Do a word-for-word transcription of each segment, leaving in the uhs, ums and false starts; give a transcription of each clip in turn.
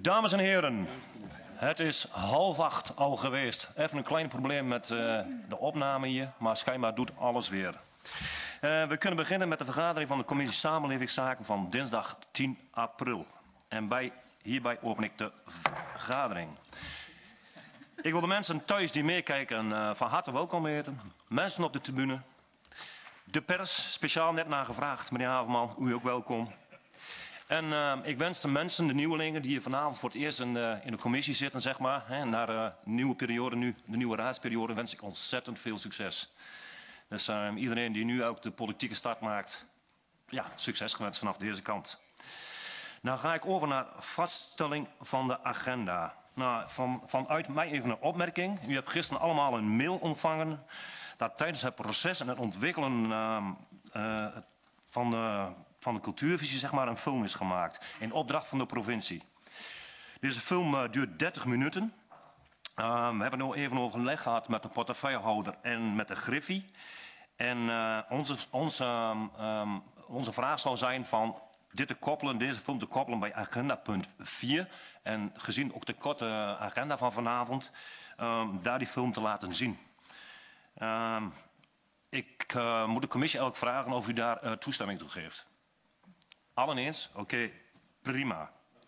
Dames en heren, het is half acht al geweest. Even een klein probleem met uh, de opname hier, maar schijnbaar doet alles weer. Uh, we kunnen beginnen met de vergadering van de Commissie Samenlevingszaken van dinsdag tien april. En bij, hierbij open ik de vergadering. Ik wil de mensen thuis die meekijken uh, van harte welkom heten. Mensen op de tribune. De pers, speciaal net naar gevraagd, meneer Haverman, u ook welkom. En uh, ik wens de mensen, de nieuwelingen die hier vanavond voor het eerst in, uh, in de commissie zitten, zeg maar, hè, naar uh, de nieuwe periode nu, de nieuwe raadsperiode, wens ik ontzettend veel succes. Dus uh, iedereen die nu ook de politieke start maakt, ja, succes gewenst vanaf deze kant. Nou ga ik over naar vaststelling van de agenda. Nou, van, vanuit mij even een opmerking. U hebt gisteren allemaal een mail ontvangen dat tijdens het proces en het ontwikkelen uh, uh, van de... van de cultuurvisie zeg maar, een film is gemaakt in opdracht van de provincie. Deze film uh, duurt dertig minuten. Uh, we hebben nu even overleg gehad met de portefeuillehouder en met de Griffie. En uh, onze, onze, um, onze vraag zou zijn van dit te koppelen, deze film te koppelen bij agenda punt vier. En gezien ook de korte agenda van vanavond, um, daar die film te laten zien. Um, ik uh, moet de commissie ook vragen of u daar uh, toestemming toe geeft. Allen eens? Oké, okay, prima.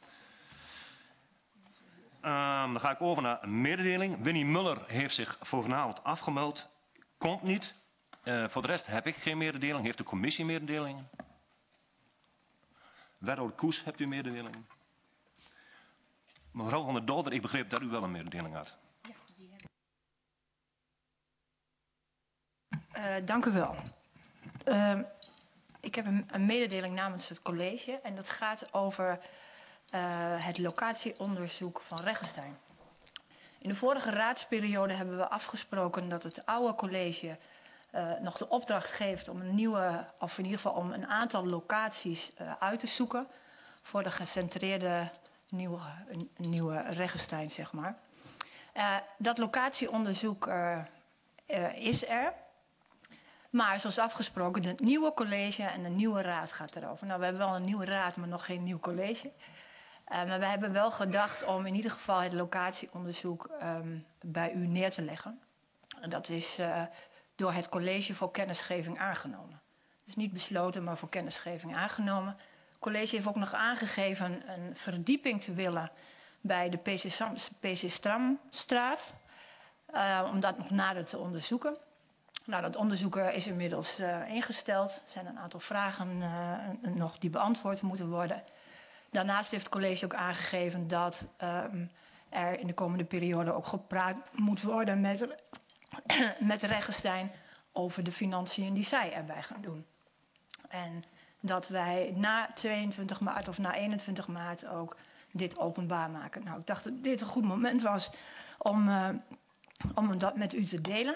Um, dan ga ik over naar een mededeling. Winnie Muller heeft zich voor vanavond afgemeld. Komt niet. Uh, voor de rest heb ik geen mededeling. Heeft de commissie mededelingen? Wethouder Koes, hebt u mededelingen? Mevrouw van der Dolder, ik begreep dat u wel een mededeling had. Ja, die heb ik. Uh, dank u wel. Uh, Ik heb een, een mededeling namens het college en dat gaat over uh, het locatieonderzoek van Regenstein. In de vorige raadsperiode hebben we afgesproken dat het oude college uh, nog de opdracht geeft om een nieuwe, of in ieder geval om een aantal locaties uh, uit te zoeken voor de gecentreerde nieuwe, nieuwe Regenstein, zeg maar. Uh, dat locatieonderzoek uh, uh, is er. Maar zoals afgesproken, het nieuwe college en de nieuwe raad gaat erover. Nou, we hebben wel een nieuwe raad, maar nog geen nieuw college. Uh, maar we hebben wel gedacht om in ieder geval het locatieonderzoek um, bij u neer te leggen. En dat is uh, door het college voor kennisgeving aangenomen. Dus niet besloten, maar voor kennisgeving aangenomen. Het college heeft ook nog aangegeven een verdieping te willen bij de P C Stramstraat. Uh, om dat nog nader te onderzoeken. Nou, dat onderzoek is inmiddels uh, ingesteld. Er zijn een aantal vragen uh, nog die beantwoord moeten worden. Daarnaast heeft het college ook aangegeven dat uh, er in de komende periode ook gepraat moet worden met, met Regenstein over de financiën die zij erbij gaan doen. En dat wij na tweeëntwintig maart of na eenentwintig maart ook dit openbaar maken. Nou, ik dacht dat dit een goed moment was om, uh, om dat met u te delen.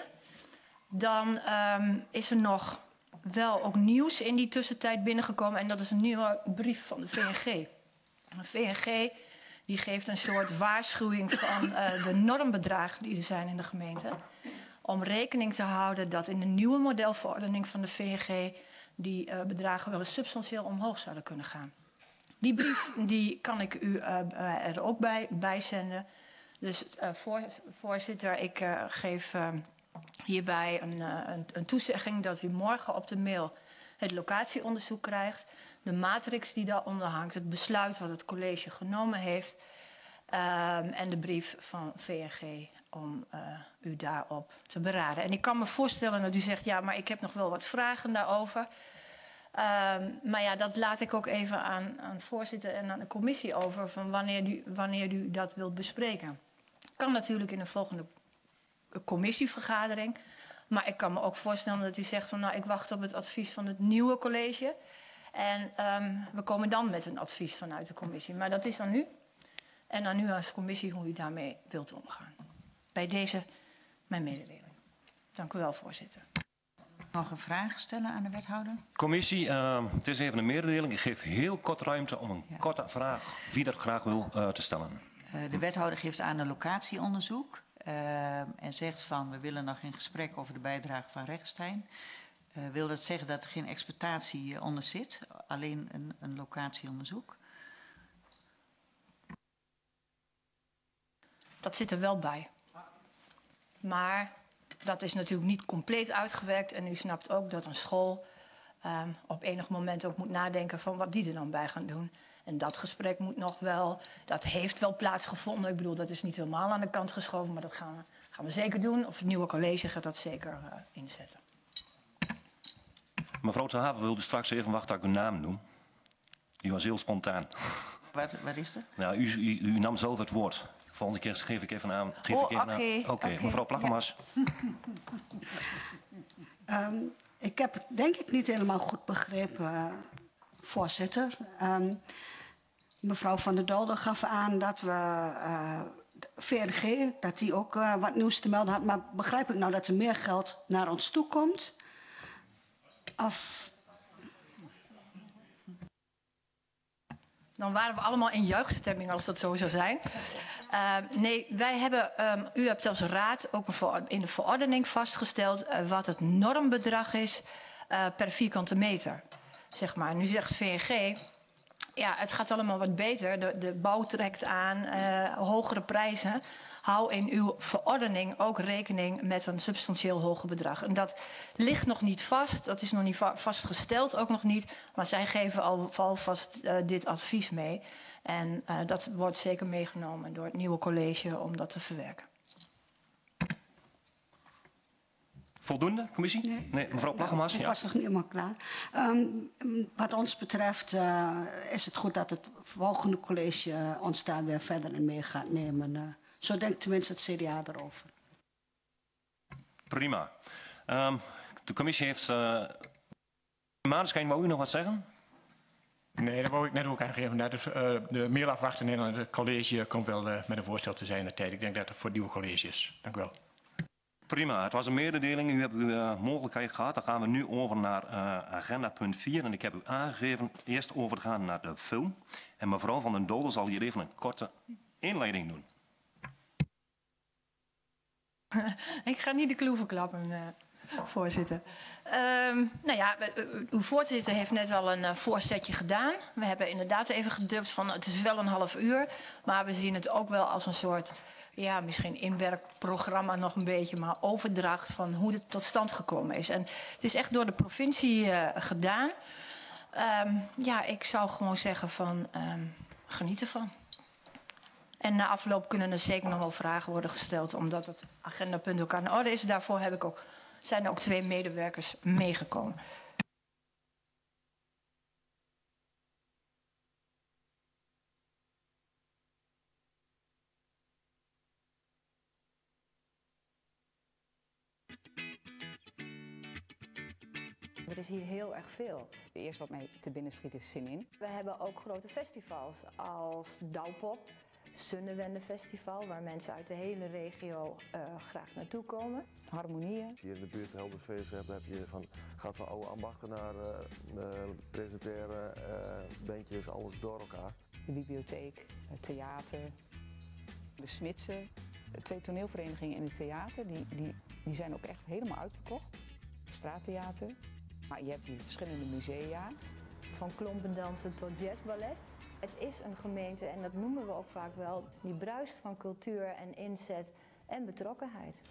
Dan um, is er nog wel ook nieuws in die tussentijd binnengekomen. En dat is een nieuwe brief van de V N G. De V N G die geeft een soort waarschuwing van uh, de normbedragen die er zijn in de gemeente. Om rekening te houden dat in de nieuwe modelverordening van de V N G... die uh, bedragen wel eens substantieel omhoog zouden kunnen gaan. Die brief die kan ik u uh, er ook bij, bij zenden. Dus uh, voor, voorzitter, ik uh, geef... Uh, hierbij een, een, een toezegging dat u morgen op de mail het locatieonderzoek krijgt. De matrix die daaronder hangt, het besluit wat het college genomen heeft. Um, en de brief van V N G om uh, u daarop te beraden. En ik kan me voorstellen dat u zegt, ja, maar ik heb nog wel wat vragen daarover. Um, maar ja, dat laat ik ook even aan, aan de voorzitter en aan de commissie over, van wanneer u, wanneer u dat wilt bespreken. Kan natuurlijk in de volgende commissievergadering. Maar ik kan me ook voorstellen dat u zegt van nou, ik wacht op het advies van het nieuwe college. En um, we komen dan met een advies vanuit de commissie. Maar dat is aan u. En aan u als commissie hoe u daarmee wilt omgaan. Bij deze mijn mededeling. Dank u wel, voorzitter. Nog een vraag stellen aan de wethouder? Commissie, uh, het is even een mededeling. Ik geef heel kort ruimte om een ja. korte vraag, wie dat graag wil, uh, te stellen. Uh, de wethouder geeft aan een locatieonderzoek. Uh, en zegt van, we willen nog in gesprek over de bijdrage van Regenstein. Uh, wil dat zeggen dat er geen exploitatie onder zit? Alleen een, een locatieonderzoek? Dat zit er wel bij. Maar dat is natuurlijk niet compleet uitgewerkt. En u snapt ook dat een school um, op enig moment ook moet nadenken van wat die er dan bij gaan doen. En dat gesprek moet nog wel, dat heeft wel plaatsgevonden. Ik bedoel, dat is niet helemaal aan de kant geschoven, maar dat gaan we, gaan we zeker doen. Of het nieuwe college gaat dat zeker uh, inzetten. Mevrouw Ter Haven wilde straks even wachten dat ik uw naam noem. U was heel spontaan. Wat, wat is er? Nou, u, u, u nam zelf het woord. Volgende keer geef ik even aan. Geef Oh, ik even oké. aan. Oké, Okay, mevrouw Plaggemas. Ja. um, ik heb het denk ik niet helemaal goed begrepen, uh, voorzitter. Um, mevrouw Van der Dolder gaf aan dat we uh, V N G, dat die ook uh, wat nieuws te melden had. Maar begrijp ik nou dat er meer geld naar ons toe komt? Of... Dan waren we allemaal in juichstemming als dat zo zou zijn. Uh, nee, wij hebben, um, u hebt als raad ook een in de verordening vastgesteld uh, wat het normbedrag is uh, per vierkante meter. Zeg maar. Nu zegt V N G, ja, het gaat allemaal wat beter. De, de bouw trekt aan, uh, hogere prijzen. Hou in uw verordening ook rekening met een substantieel hoger bedrag. En dat ligt nog niet vast, dat is nog niet va vastgesteld, ook nog niet. Maar zij geven al, alvast uh, dit advies mee. En uh, dat wordt zeker meegenomen door het nieuwe college om dat te verwerken. Voldoende, commissie? Nee, nee mevrouw Plaggemas. Ik ja. was nog niet helemaal klaar. Um, wat ons betreft uh, is het goed dat het volgende college uh, ons daar weer verder in mee gaat nemen. Uh, zo denkt tenminste het C D A erover. Prima. Um, de commissie heeft... Uh... Maneschijn, wou u nog wat zeggen? Nee, dat wou ik net ook aangeven. Dat is, uh, de meer afwachten en het college komt wel uh, met een voorstel te zijn in de tijd. Ik denk dat het voor het nieuwe college is. Dank u wel. Prima, het was een mededeling. U hebt uw uh, mogelijkheid gehad. Dan gaan we nu over naar uh, agenda punt vier. En ik heb u aangegeven eerst over te gaan naar de film. En mevrouw Van den Dolder zal hier even een korte inleiding doen. Ik ga niet de kloe verklappen, uh, voorzitter. Um, nou ja, uw voorzitter heeft net al een uh, voorzetje gedaan. We hebben inderdaad even gedubt van het is wel een half uur. Maar we zien het ook wel als een soort, ja, misschien inwerkprogramma nog een beetje, maar overdracht van hoe het tot stand gekomen is. En het is echt door de provincie uh, gedaan. Um, ja, ik zou gewoon zeggen van um, geniet ervan. En na afloop kunnen er zeker nog wel vragen worden gesteld, omdat het agendapunt ook aan de orde is. Daarvoor heb ik ook, zijn er ook twee medewerkers meegekomen. Er is hier heel erg veel. Eerst wat mij te binnen schiet is Zin In. We hebben ook grote festivals als Douwpop, Sunnewende Festival, waar mensen uit de hele regio uh, graag naartoe komen. Harmonieën. Als je hier in de buurt Heldersfeest hebt, dan heb je van, gaat van oude ambachten naar uh, uh, presenteren, uh, bandjes, alles door elkaar. De bibliotheek, het theater, de Smidse, de twee toneelverenigingen in het theater, die, die, die zijn ook echt helemaal uitverkocht. Straattheater. Maar je hebt hier verschillende musea. Van klompendansen tot jazzballet. Het is een gemeente, en dat noemen we ook vaak wel, die bruist van cultuur en inzet en betrokkenheid.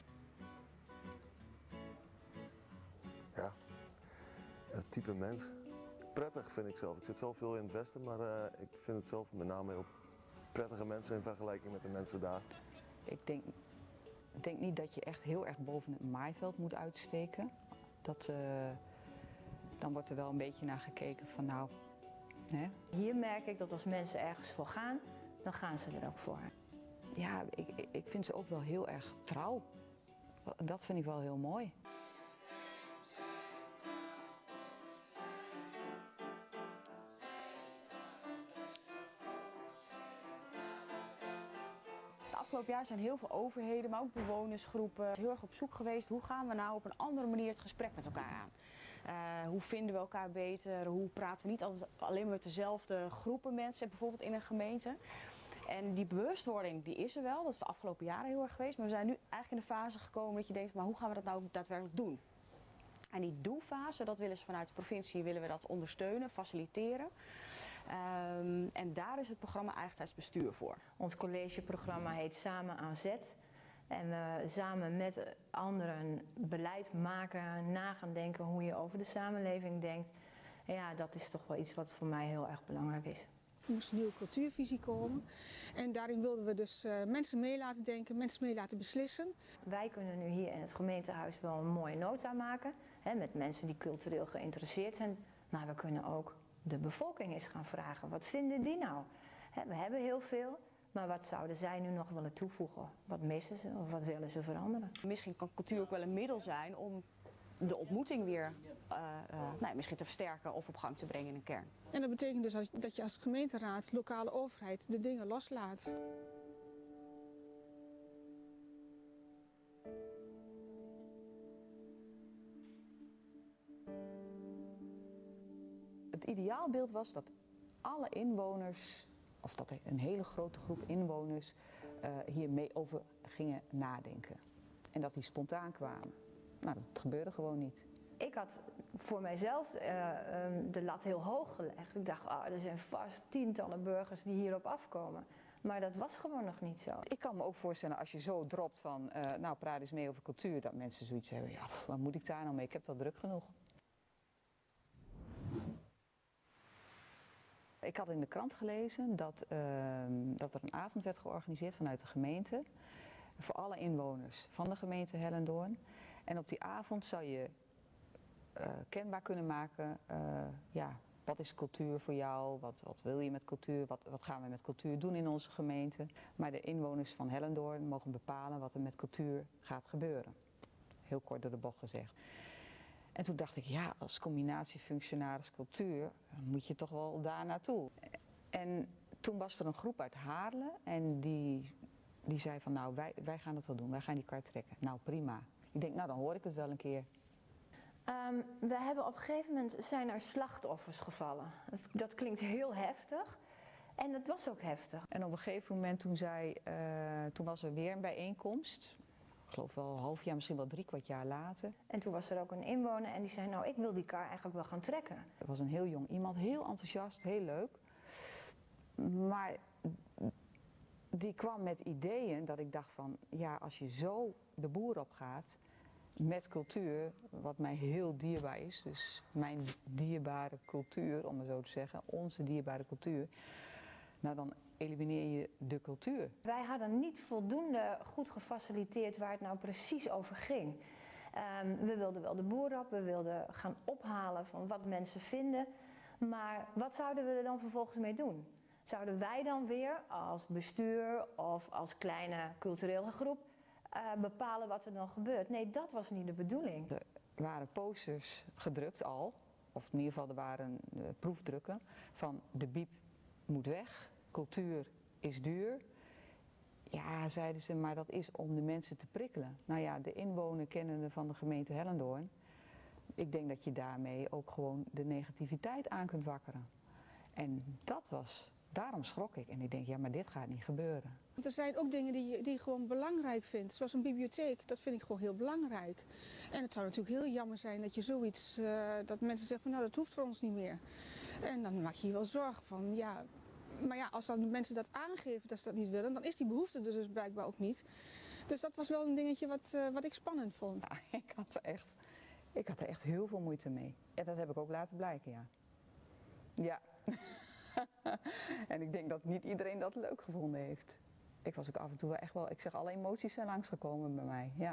Ja, het type mens. Prettig vind ik zelf. Ik zit zelf veel in het westen, maar uh, ik vind het zelf met name heel prettige mensen in vergelijking met de mensen daar. Ik denk, ik denk niet dat je echt heel erg boven het maaiveld moet uitsteken. Dat, uh, dan wordt er wel een beetje naar gekeken van nou... Hè? Hier merk ik dat als mensen ergens voor gaan, dan gaan ze er ook voor. Ja, ik, ik vind ze ook wel heel erg trouw. Dat vind ik wel heel mooi. Het afgelopen jaar zijn heel veel overheden, maar ook bewonersgroepen heel erg op zoek geweest. Hoe gaan we nou op een andere manier het gesprek met elkaar aan? Uh, hoe vinden we elkaar beter? Hoe praten we niet altijd alleen maar met dezelfde groepen mensen, bijvoorbeeld in een gemeente? En die bewustwording die is er wel, dat is de afgelopen jaren heel erg geweest. Maar we zijn nu eigenlijk in de fase gekomen dat je denkt, maar hoe gaan we dat nou daadwerkelijk doen? En die doe-fase, dat willen ze vanuit de provincie willen we dat ondersteunen, faciliteren. Um, en daar is het programma Eigentijdsbestuur voor. Ons collegeprogramma heet Samen aan Zet. En we samen met anderen beleid maken, na gaan denken hoe je over de samenleving denkt. En ja, dat is toch wel iets wat voor mij heel erg belangrijk is. Er moest een nieuwe cultuurvisie komen. En daarin wilden we dus uh, mensen mee laten denken, mensen mee laten beslissen. Wij kunnen nu hier in het gemeentehuis wel een mooie nota maken. Hè, met mensen die cultureel geïnteresseerd zijn. Maar we kunnen ook de bevolking eens gaan vragen. Wat vinden die nou? Hè, we hebben heel veel. Maar wat zouden zij nu nog willen toevoegen? Wat missen ze of wat willen ze veranderen? Misschien kan cultuur ook wel een middel zijn om de ontmoeting weer uh, uh, nou, misschien te versterken of op gang te brengen in een kern. En dat betekent dus dat je als gemeenteraad, lokale overheid, de dingen loslaat. Het ideaalbeeld was dat alle inwoners, of dat een hele grote groep inwoners uh, hier mee over gingen nadenken. En dat die spontaan kwamen. Nou, dat gebeurde gewoon niet. Ik had voor mijzelf uh, um, de lat heel hoog gelegd. Ik dacht, oh, er zijn vast tientallen burgers die hierop afkomen. Maar dat was gewoon nog niet zo. Ik kan me ook voorstellen, als je zo dropt van, uh, nou praat eens mee over cultuur, dat mensen zoiets hebben, ja, pff, wat moet ik daar nou mee? Ik heb dat druk genoeg. Ik had in de krant gelezen dat, uh, dat er een avond werd georganiseerd vanuit de gemeente voor alle inwoners van de gemeente Hellendoorn. En op die avond zou je uh, kenbaar kunnen maken, uh, ja, wat is cultuur voor jou, wat, wat wil je met cultuur, wat, wat gaan we met cultuur doen in onze gemeente. Maar de inwoners van Hellendoorn mogen bepalen wat er met cultuur gaat gebeuren. Heel kort door de bocht gezegd. En toen dacht ik, ja, als combinatie functionaris cultuur moet je toch wel daar naartoe. En toen was er een groep uit Haarlem en die, die zei van, nou, wij, wij gaan het wel doen, wij gaan die kar trekken. Nou, prima. Ik denk, nou, dan hoor ik het wel een keer. Um, we hebben op een gegeven moment zijn er slachtoffers gevallen. Dat, dat klinkt heel heftig. En het was ook heftig. En op een gegeven moment toen, zei, uh, toen was er weer een bijeenkomst. Ik geloof wel een half jaar, misschien wel drie kwart jaar later. En toen was er ook een inwoner en die zei, nou, ik wil die kar eigenlijk wel gaan trekken. Er was een heel jong iemand, heel enthousiast, heel leuk. Maar die kwam met ideeën dat ik dacht van, ja, als je zo de boer op gaat met cultuur, wat mij heel dierbaar is, dus mijn dierbare cultuur, om het zo te zeggen, onze dierbare cultuur, nou dan elimineer je de cultuur. Wij hadden niet voldoende goed gefaciliteerd waar het nou precies over ging. Um, we wilden wel de boer op, we wilden gaan ophalen van wat mensen vinden, maar wat zouden we er dan vervolgens mee doen? Zouden wij dan weer als bestuur of als kleine culturele groep uh, bepalen wat er dan gebeurt? Nee, dat was niet de bedoeling. Er waren posters gedrukt al, of in ieder geval er waren uh, proefdrukken van de biep moet weg, cultuur is duur. Ja, zeiden ze, maar dat is om de mensen te prikkelen. Nou ja, de inwoner kennende van de gemeente Hellendoorn, ik denk dat je daarmee ook gewoon de negativiteit aan kunt wakkeren. En dat was, daarom schrok ik. En ik denk, ja, maar dit gaat niet gebeuren. Er zijn ook dingen die je, die je gewoon belangrijk vindt. Zoals een bibliotheek, dat vind ik gewoon heel belangrijk. En het zou natuurlijk heel jammer zijn dat je zoiets, uh, dat mensen zeggen van, nou, dat hoeft voor ons niet meer. En dan maak je je wel zorgen van, ja, maar ja, als dan de mensen dat aangeven dat ze dat niet willen, dan is die behoefte er dus blijkbaar ook niet. Dus dat was wel een dingetje wat, uh, wat ik spannend vond. Ja, ik had er echt, ik had er echt heel veel moeite mee. En dat heb ik ook laten blijken, ja. Ja. En ik denk dat niet iedereen dat leuk gevonden heeft. Ik was ook af en toe echt wel, ik zeg, alle emoties zijn langsgekomen bij mij, ja.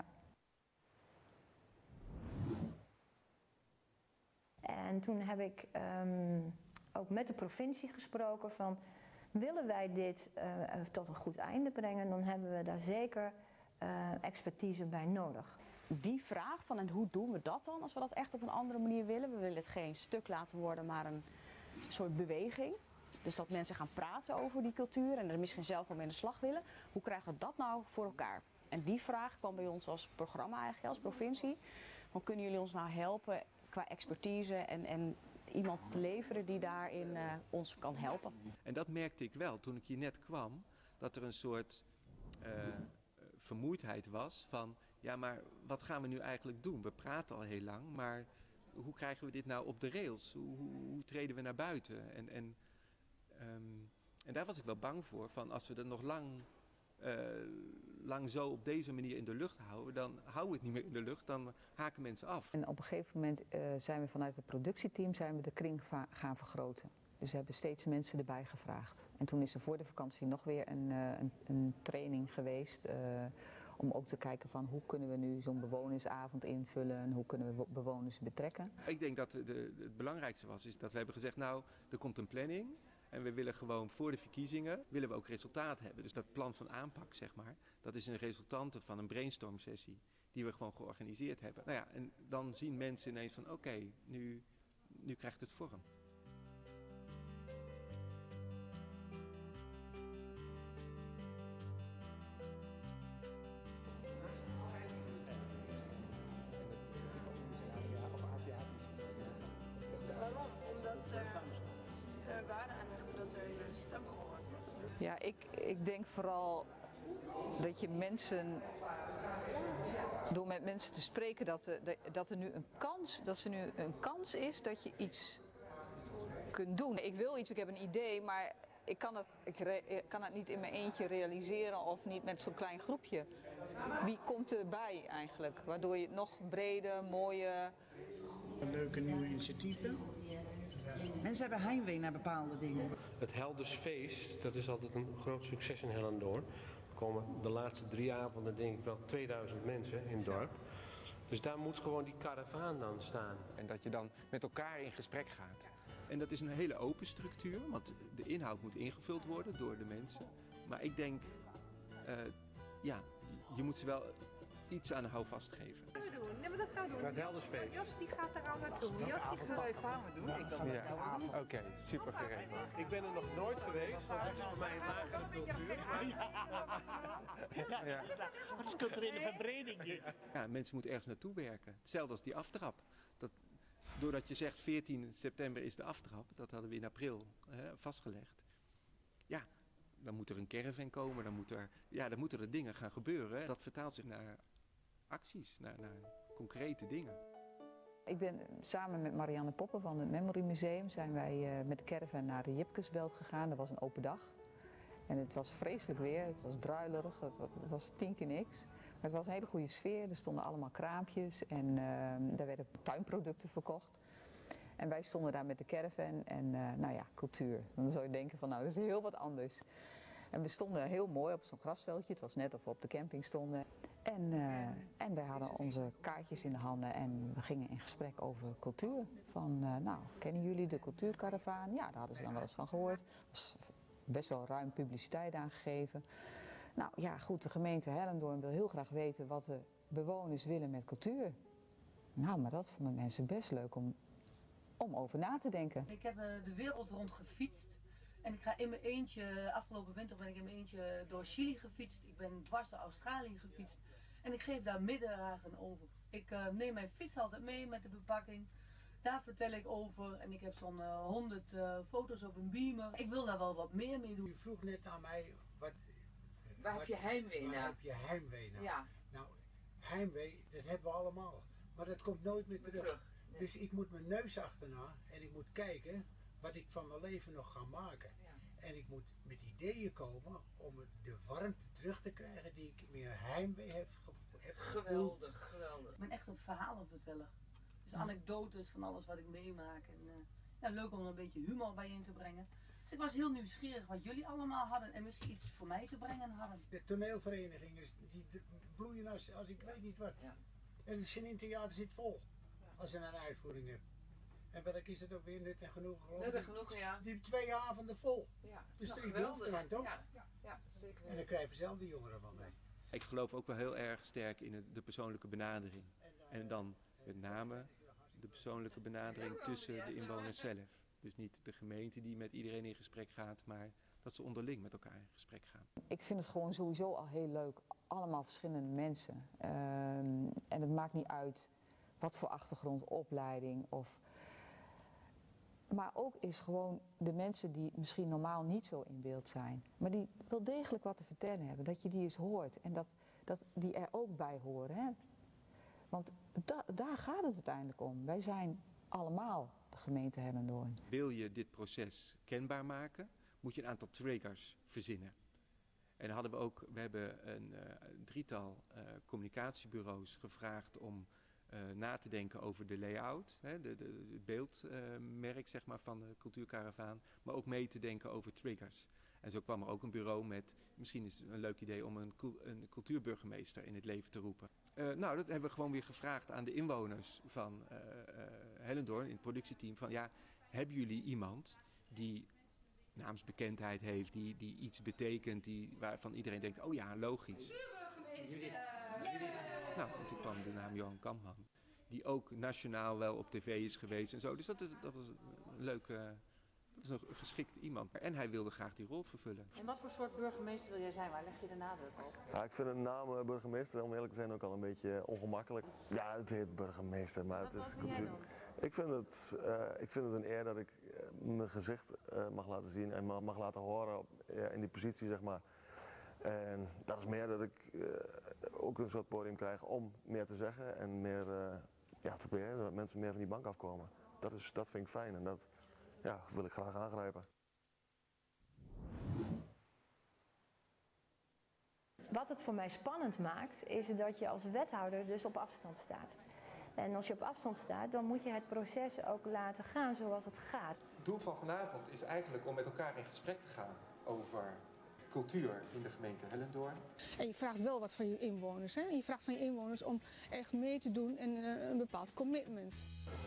En toen heb ik um, ook met de provincie gesproken van, willen wij dit uh, tot een goed einde brengen, dan hebben we daar zeker uh, expertise bij nodig. Die vraag van, en hoe doen we dat dan als we dat echt op een andere manier willen? We willen het geen stuk laten worden, maar een soort beweging. Dus dat mensen gaan praten over die cultuur en er misschien zelf wel mee in de slag willen. Hoe krijgen we dat nou voor elkaar? En die vraag kwam bij ons als programma eigenlijk, als provincie. Hoe kunnen jullie ons nou helpen qua expertise en, en iemand leveren die daarin uh, ons kan helpen? En dat merkte ik wel toen ik hier net kwam, dat er een soort uh, vermoeidheid was van, ja, maar wat gaan we nu eigenlijk doen? We praten al heel lang, maar hoe krijgen we dit nou op de rails? Hoe, hoe, hoe treden we naar buiten? En, en Um, en daar was ik wel bang voor, van als we er nog lang, uh, lang zo op deze manier in de lucht houden, dan houden we het niet meer in de lucht, dan haken mensen af. En op een gegeven moment uh, zijn we vanuit het productieteam zijn we de kring gaan vergroten. Dus we hebben steeds mensen erbij gevraagd. En toen is er voor de vakantie nog weer een, uh, een, een training geweest. Uh, om ook te kijken van hoe kunnen we nu zo'n bewonersavond invullen en hoe kunnen we bewoners betrekken. Ik denk dat de, de, het belangrijkste was is dat we hebben gezegd, nou, er komt een planning. En we willen gewoon voor de verkiezingen, willen we ook resultaat hebben. Dus dat plan van aanpak, zeg maar, dat is een resultante van een brainstorm sessie die we gewoon georganiseerd hebben. Nou ja, en dan zien mensen ineens van oké, okay, nu, nu krijgt het vorm. Waarom? Omdat ze er waarde aan hechten dat er je stem gehoord wordt. Ja, ik, ik denk vooral dat je mensen, door met mensen te spreken, dat er, dat er nu een kans, dat er nu een kans is dat je iets kunt doen. Ik wil iets, ik heb een idee, maar ik kan het, ik, re, ik kan het niet in mijn eentje realiseren of niet met zo'n klein groepje. Wie komt erbij eigenlijk? Waardoor je het nog breder, mooier... Leuke nieuwe initiatieven. Mensen hebben heimwee naar bepaalde dingen. Het Heldersfeest, dat is altijd een groot succes in Hellendoorn. Er komen de laatste drie avonden denk ik wel tweeduizend mensen in het dorp. Dus daar moet gewoon die karavaan dan staan. En dat je dan met elkaar in gesprek gaat. En dat is een hele open structuur, want de inhoud moet ingevuld worden door de mensen. Maar ik denk, uh, ja, je moet ze wel iets aan de houvast geven. Dat gaan we doen. Nee, maar dat gaan we doen. Het Heldersfeest. Jos die gaat er al naartoe. Jos die zullen wij samen doen. Ik kan ja. ja. Oké, okay, super geregeld. Ik ben er nog nooit geweest, want dat is voor mij een lagere cultuur. Ja, ja. Dat is culturele verbreding dit. Ja, mensen moeten ergens naartoe werken. Hetzelfde als die aftrap. Dat, doordat je zegt veertien september is de aftrap, dat hadden we in april hè, vastgelegd. Ja, dan moet er een caravan komen, dan, moet er, ja, dan moeten er dingen gaan gebeuren. Hè. Dat vertaalt zich naar acties, naar, naar concrete dingen. Ik ben samen met Marianne Poppen van het Memory Museum zijn wij uh, met de caravan naar de Jipkesbelt gegaan. Dat was een open dag. En het was vreselijk weer, het was druilerig, het, het was tien keer niks. Maar het was een hele goede sfeer, er stonden allemaal kraampjes en uh, daar werden tuinproducten verkocht. En wij stonden daar met de caravan en uh, nou ja, cultuur. Dan zou je denken van nou, dat is heel wat anders. En we stonden heel mooi op zo'n grasveldje, het was net of we op de camping stonden. En, uh, en wij hadden onze kaartjes in de handen en we gingen in gesprek over cultuur. Van uh, nou, kennen jullie de cultuurkaravaan? Ja, daar hadden ze dan wel eens van gehoord. Er was best wel ruim publiciteit aangegeven. Nou ja, goed, de gemeente Hellendoorn wil heel graag weten wat de bewoners willen met cultuur. Nou, maar dat vonden mensen best leuk om, om over na te denken. Ik heb uh, de wereld rond gefietst. En ik ga in mijn eentje, afgelopen winter ben ik in mijn eentje door Chili gefietst. Ik ben dwars door Australië gefietst. En ik geef daar middagen over. Ik uh, neem mijn fiets altijd mee met de bepakking. Daar vertel ik over en ik heb zo'n uh, honderd uh, foto's op een beamer. Ik wil daar wel wat meer mee doen. U vroeg net aan mij, wat, waar wat, heb je heimwee waar naar? heb je heimwee naar? Ja. Nou, heimwee, dat hebben we allemaal. Maar dat komt nooit meer terug. terug. Nee. Dus ik moet mijn neus achterna en ik moet kijken wat ik van mijn leven nog ga maken. Ja. En ik moet met ideeën komen om de warmte terug te krijgen die ik meer heimwee heb, heb Geweldig, geweldig. Ik ben echt een verhalenverteller. Dus anekdotes van alles wat ik meemaak. En, uh, ja, leuk om er een beetje humor bij in te brengen. Dus ik was heel nieuwsgierig wat jullie allemaal hadden en misschien iets voor mij te brengen hadden. De toneelverenigingen die bloeien als, als ik weet niet wat. Ja. En het Chenin Theater zit vol als je een uitvoering hebt. En welk is het ook weer? Nut en genoeg geloof ik. Nut en genoeg, ja. Die twee avonden vol. Ja, dus nou, er behoefte aan, toch? Ja, ja, ja, zeker. En dan krijgen zelf de jongeren van mee. Ik geloof ook wel heel erg sterk in de persoonlijke benadering. En dan met name de persoonlijke benadering tussen de inwoners zelf. Dus niet de gemeente die met iedereen in gesprek gaat, maar dat ze onderling met elkaar in gesprek gaan. Ik vind het gewoon sowieso al heel leuk. Allemaal verschillende mensen. Um, en het maakt niet uit wat voor achtergrond, opleiding of... Maar ook is gewoon de mensen die misschien normaal niet zo in beeld zijn, maar die wel degelijk wat te vertellen hebben, dat je die eens hoort en dat, dat die er ook bij horen. Hè? Want da, daar gaat het uiteindelijk om. Wij zijn allemaal de gemeente Hellendoorn. Wil je dit proces kenbaar maken, moet je een aantal triggers verzinnen. En dan hadden we ook, we hebben een uh, drietal uh, communicatiebureaus gevraagd om uh, na te denken over de layout, hè, de, de, het beeldmerk uh, zeg maar, van de cultuurkaravaan, maar ook mee te denken over triggers. En zo kwam er ook een bureau met, misschien is het een leuk idee om een, een cultuurburgemeester in het leven te roepen. Uh, nou, dat hebben we gewoon weer gevraagd aan de inwoners van uh, uh, Hellendoorn in het productieteam. Van ja, hebben jullie iemand die naamsbekendheid heeft, die, die iets betekent, die, waarvan iedereen denkt, oh ja, logisch. Nou, en toen kwam de naam Johan Kamman, die ook nationaal wel op tv is geweest en zo. Dus dat, dat was een leuke... Dat was een geschikt iemand. En hij wilde graag die rol vervullen. En wat voor soort burgemeester wil jij zijn? Waar leg je de nadruk op? Ja, ik vind de naam uh, burgemeester, om eerlijk te zijn, ook al een beetje ongemakkelijk. Ja, het heet burgemeester, maar wat, het is natuurlijk... Ik vind het, uh, ik vind het een eer dat ik uh, mijn gezicht uh, mag laten zien en mag, mag laten horen op, uh, in die positie, zeg maar. En dat is meer dat ik uh, ook een soort podium krijg om meer te zeggen en meer uh, ja, te proberen, dat mensen meer van die bank afkomen. Dat, is, dat vind ik fijn en dat... Ja, wil ik graag aangrijpen. Wat het voor mij spannend maakt, is dat je als wethouder dus op afstand staat. En als je op afstand staat, dan moet je het proces ook laten gaan zoals het gaat. Het doel van vanavond is eigenlijk om met elkaar in gesprek te gaan over cultuur in de gemeente Hellendoorn. En je vraagt wel wat van je inwoners. Hè? Je vraagt van je inwoners om echt mee te doen en uh, een bepaald commitment.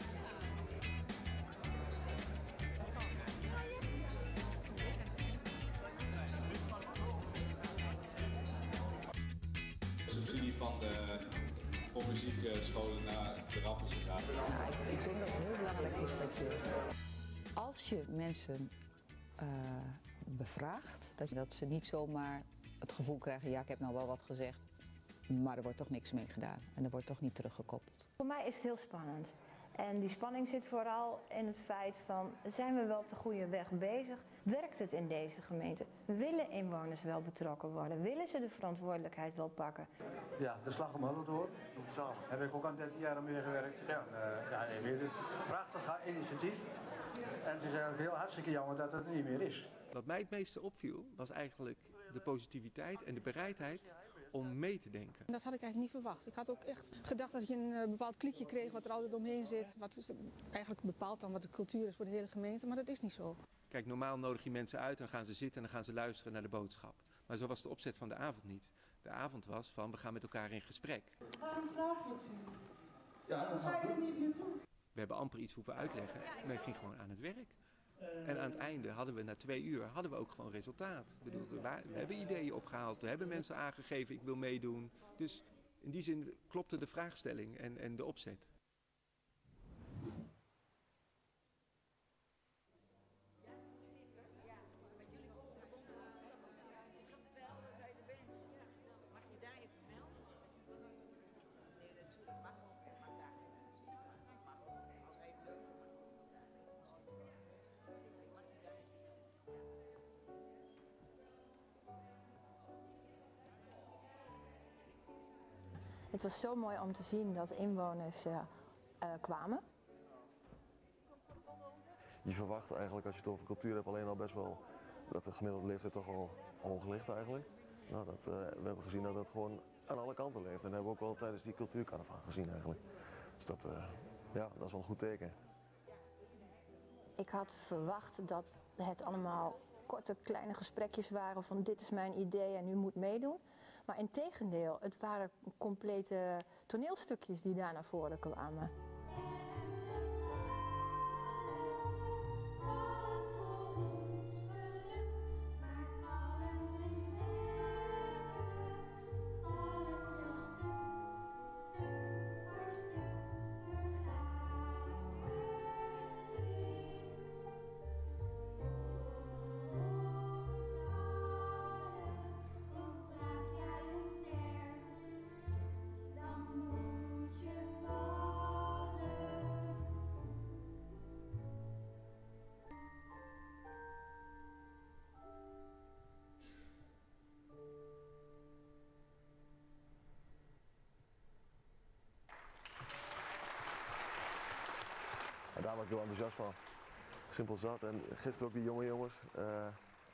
Subsidie van de popmuziekscholen naar de Raffels gegaan. Ja, ik, ik denk dat het heel belangrijk is dat je, als je mensen uh, bevraagt, dat, je, dat ze niet zomaar het gevoel krijgen, ja, ik heb nou wel wat gezegd, maar er wordt toch niks mee gedaan en er wordt toch niet teruggekoppeld. Voor mij is het heel spannend. En die spanning zit vooral in het feit van, zijn we wel op de goede weg bezig? Werkt het in deze gemeente? Willen inwoners wel betrokken worden? Willen ze de verantwoordelijkheid wel pakken? Ja, de slag om Hellendoorn. Samen. Heb ik ook aan dertien jaar mee gewerkt. Ja, uh, ja nee, weer het prachtig initiatief. En het is eigenlijk heel hartstikke jammer dat het er niet meer is. Wat mij het meeste opviel, was eigenlijk de positiviteit en de bereidheid om mee te denken. Dat had ik eigenlijk niet verwacht. Ik had ook echt gedacht dat je een uh, bepaald kliekje kreeg wat er altijd omheen zit. Wat eigenlijk bepaalt dan wat de cultuur is voor de hele gemeente, maar dat is niet zo. Kijk, normaal nodig je mensen uit en dan gaan ze zitten en dan gaan ze luisteren naar de boodschap. Maar zo was de opzet van de avond niet. De avond was van, we gaan met elkaar in gesprek. Waarom vraag je het niet? Ja, dan ga je er niet naartoe. We hebben amper iets hoeven uitleggen en ik ging gewoon aan het werk. En aan het einde hadden we na twee uur hadden we ook gewoon resultaat. Ik bedoel, we, we hebben ideeën opgehaald, we hebben mensen aangegeven ik wil meedoen. Dus in die zin klopte de vraagstelling en, en de opzet. Het was zo mooi om te zien dat inwoners uh, uh, kwamen. Je verwacht eigenlijk als je het over cultuur hebt alleen al best wel dat de gemiddelde leeftijd toch wel hoog ligt eigenlijk. Nou, dat, uh, we hebben gezien dat dat gewoon aan alle kanten leeft en dat hebben we ook wel tijdens die cultuurkaravaan gezien eigenlijk. Dus dat, uh, ja, dat is wel een goed teken. Ik had verwacht dat het allemaal korte kleine gesprekjes waren van dit is mijn idee en u moet meedoen. Maar integendeel, het waren complete toneelstukjes die daar naar voren kwamen. En daar was ik heel enthousiast van. Simpel zat. En gisteren ook die jonge jongens. Uh,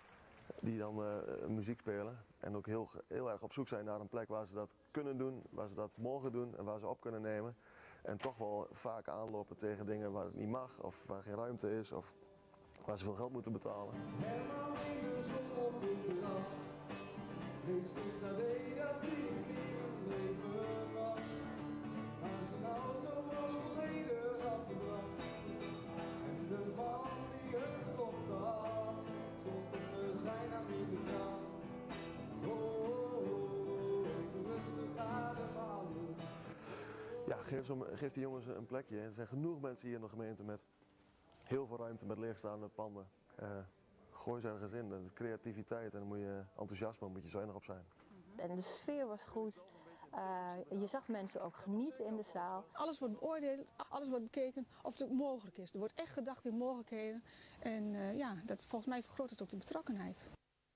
die dan uh, muziek spelen. En ook heel, heel erg op zoek zijn naar een plek waar ze dat kunnen doen, waar ze dat mogen doen en waar ze op kunnen nemen. En toch wel vaak aanlopen tegen dingen waar het niet mag of waar geen ruimte is of waar ze veel geld moeten betalen. Ja, geef, zo, geef die jongens een plekje. Er zijn genoeg mensen hier in de gemeente met heel veel ruimte, met leegstaande panden. Uh, gooi ze ergens in. Dat is creativiteit en dan moet je enthousiasme, moet je zuinig op zijn. En de sfeer was goed. Uh, je zag mensen ook genieten in de zaal. Alles wordt beoordeeld, alles wordt bekeken of het ook mogelijk is. Er wordt echt gedacht in mogelijkheden. En uh, ja, dat, volgens mij vergroot het ook de betrokkenheid.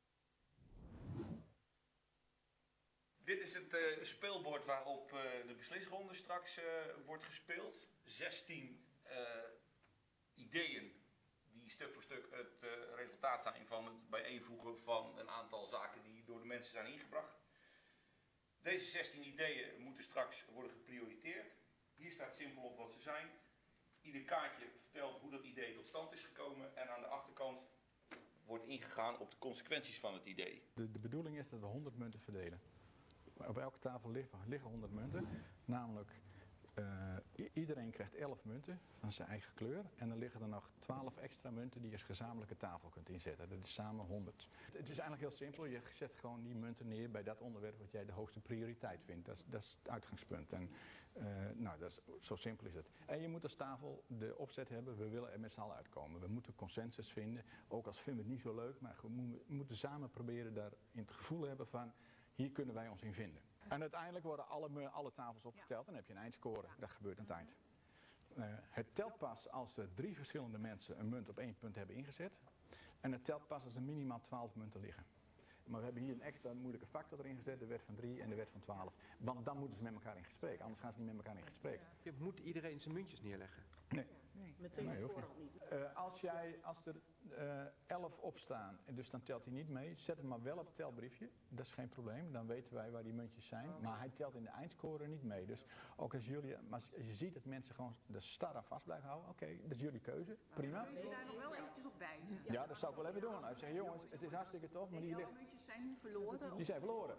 Dit is het uh, speelbord waarop uh, de beslisronde straks uh, wordt gespeeld. zestien uh, ideeën die stuk voor stuk het uh, resultaat zijn van het bijeenvoegen van een aantal zaken die door de mensen zijn ingebracht. Deze zestien ideeën moeten straks worden geprioriteerd. Hier staat simpel op wat ze zijn. Ieder kaartje vertelt hoe dat idee tot stand is gekomen en aan de achterkant wordt ingegaan op de consequenties van het idee. De, de bedoeling is dat we honderd munten verdelen. Op elke tafel liggen, liggen honderd munten, namelijk uh, iedereen krijgt elf munten van zijn eigen kleur en dan liggen er nog twaalf extra munten die je als gezamenlijke tafel kunt inzetten. Dat is samen honderd. Het is eigenlijk heel simpel, je zet gewoon die munten neer bij dat onderwerp wat jij de hoogste prioriteit vindt. Dat is, dat is het uitgangspunt. En, uh, nou, dat is, zo simpel is het. En je moet als tafel de opzet hebben, we willen er met z'n allen uitkomen. We moeten consensus vinden, ook als vinden we het niet zo leuk, maar we moeten samen proberen daarin het gevoel hebben van hier kunnen wij ons in vinden. En uiteindelijk worden alle, alle tafels opgeteld en dan heb je een eindscore. Dat gebeurt aan het eind. Uh, het telt pas als er drie verschillende mensen een munt op één punt hebben ingezet. En het telt pas als er minimaal twaalf munten liggen. Maar we hebben hier een extra moeilijke factor erin gezet, de wet van drie en de wet van twaalf. Want dan moeten ze met elkaar in gesprek, anders gaan ze niet met elkaar in gesprek. Je moet iedereen zijn muntjes neerleggen? Nee. Nee. Meteen nee, voorhand niet. Uh, als, jij, als er uh, elf opstaan, en dus dan telt hij niet mee, zet hem maar wel op het telbriefje. Dat is geen probleem, dan weten wij waar die muntjes zijn. Maar hij telt in de eindscore niet mee. Dus ook als jullie, maar als je ziet dat mensen gewoon de star aan vast blijven houden, oké, okay, dat is jullie keuze, prima. Kun je daar nog wel eventjes op wijzen? Ja, dat zou ik wel even doen. Hij zegt, jongens, het is hartstikke tof, maar die liggen... muntjes zijn nu verloren. Die zijn verloren.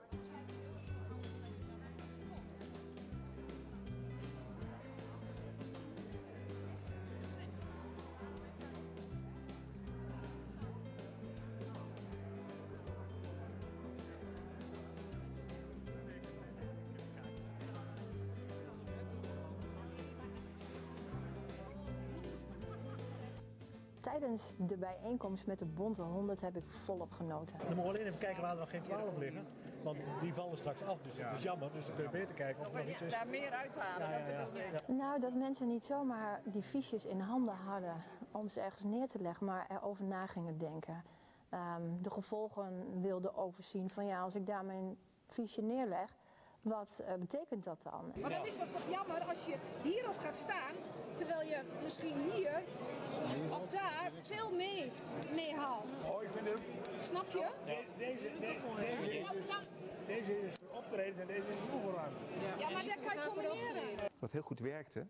Tijdens de bijeenkomst met de Bonte honderd heb ik volop genoten. Dan moeten we alleen even kijken waar er nog geen twaalf liggen. Want die vallen straks af, dus dat is jammer. Dus dan kun je beter kijken of er nog iets is. Daar meer uithalen, Ja, ja, ja. dat bedoel ik. Ja. Nou, dat mensen niet zomaar die fiches in handen hadden om ze ergens neer te leggen, maar erover na gingen denken. Um, de gevolgen wilden overzien van ja, als ik daar mijn fiche neerleg, wat uh, betekent dat dan? Maar dan is het toch jammer als je hierop gaat staan, terwijl je misschien hier of daar veel mee, mee haalt. Oh, ik vind het... Snap je? Nee, deze, nee, deze, is dus, deze is voor optredens en deze is voor oefenruimte. Ja, maar dat kan je combineren. Wat heel goed werkte,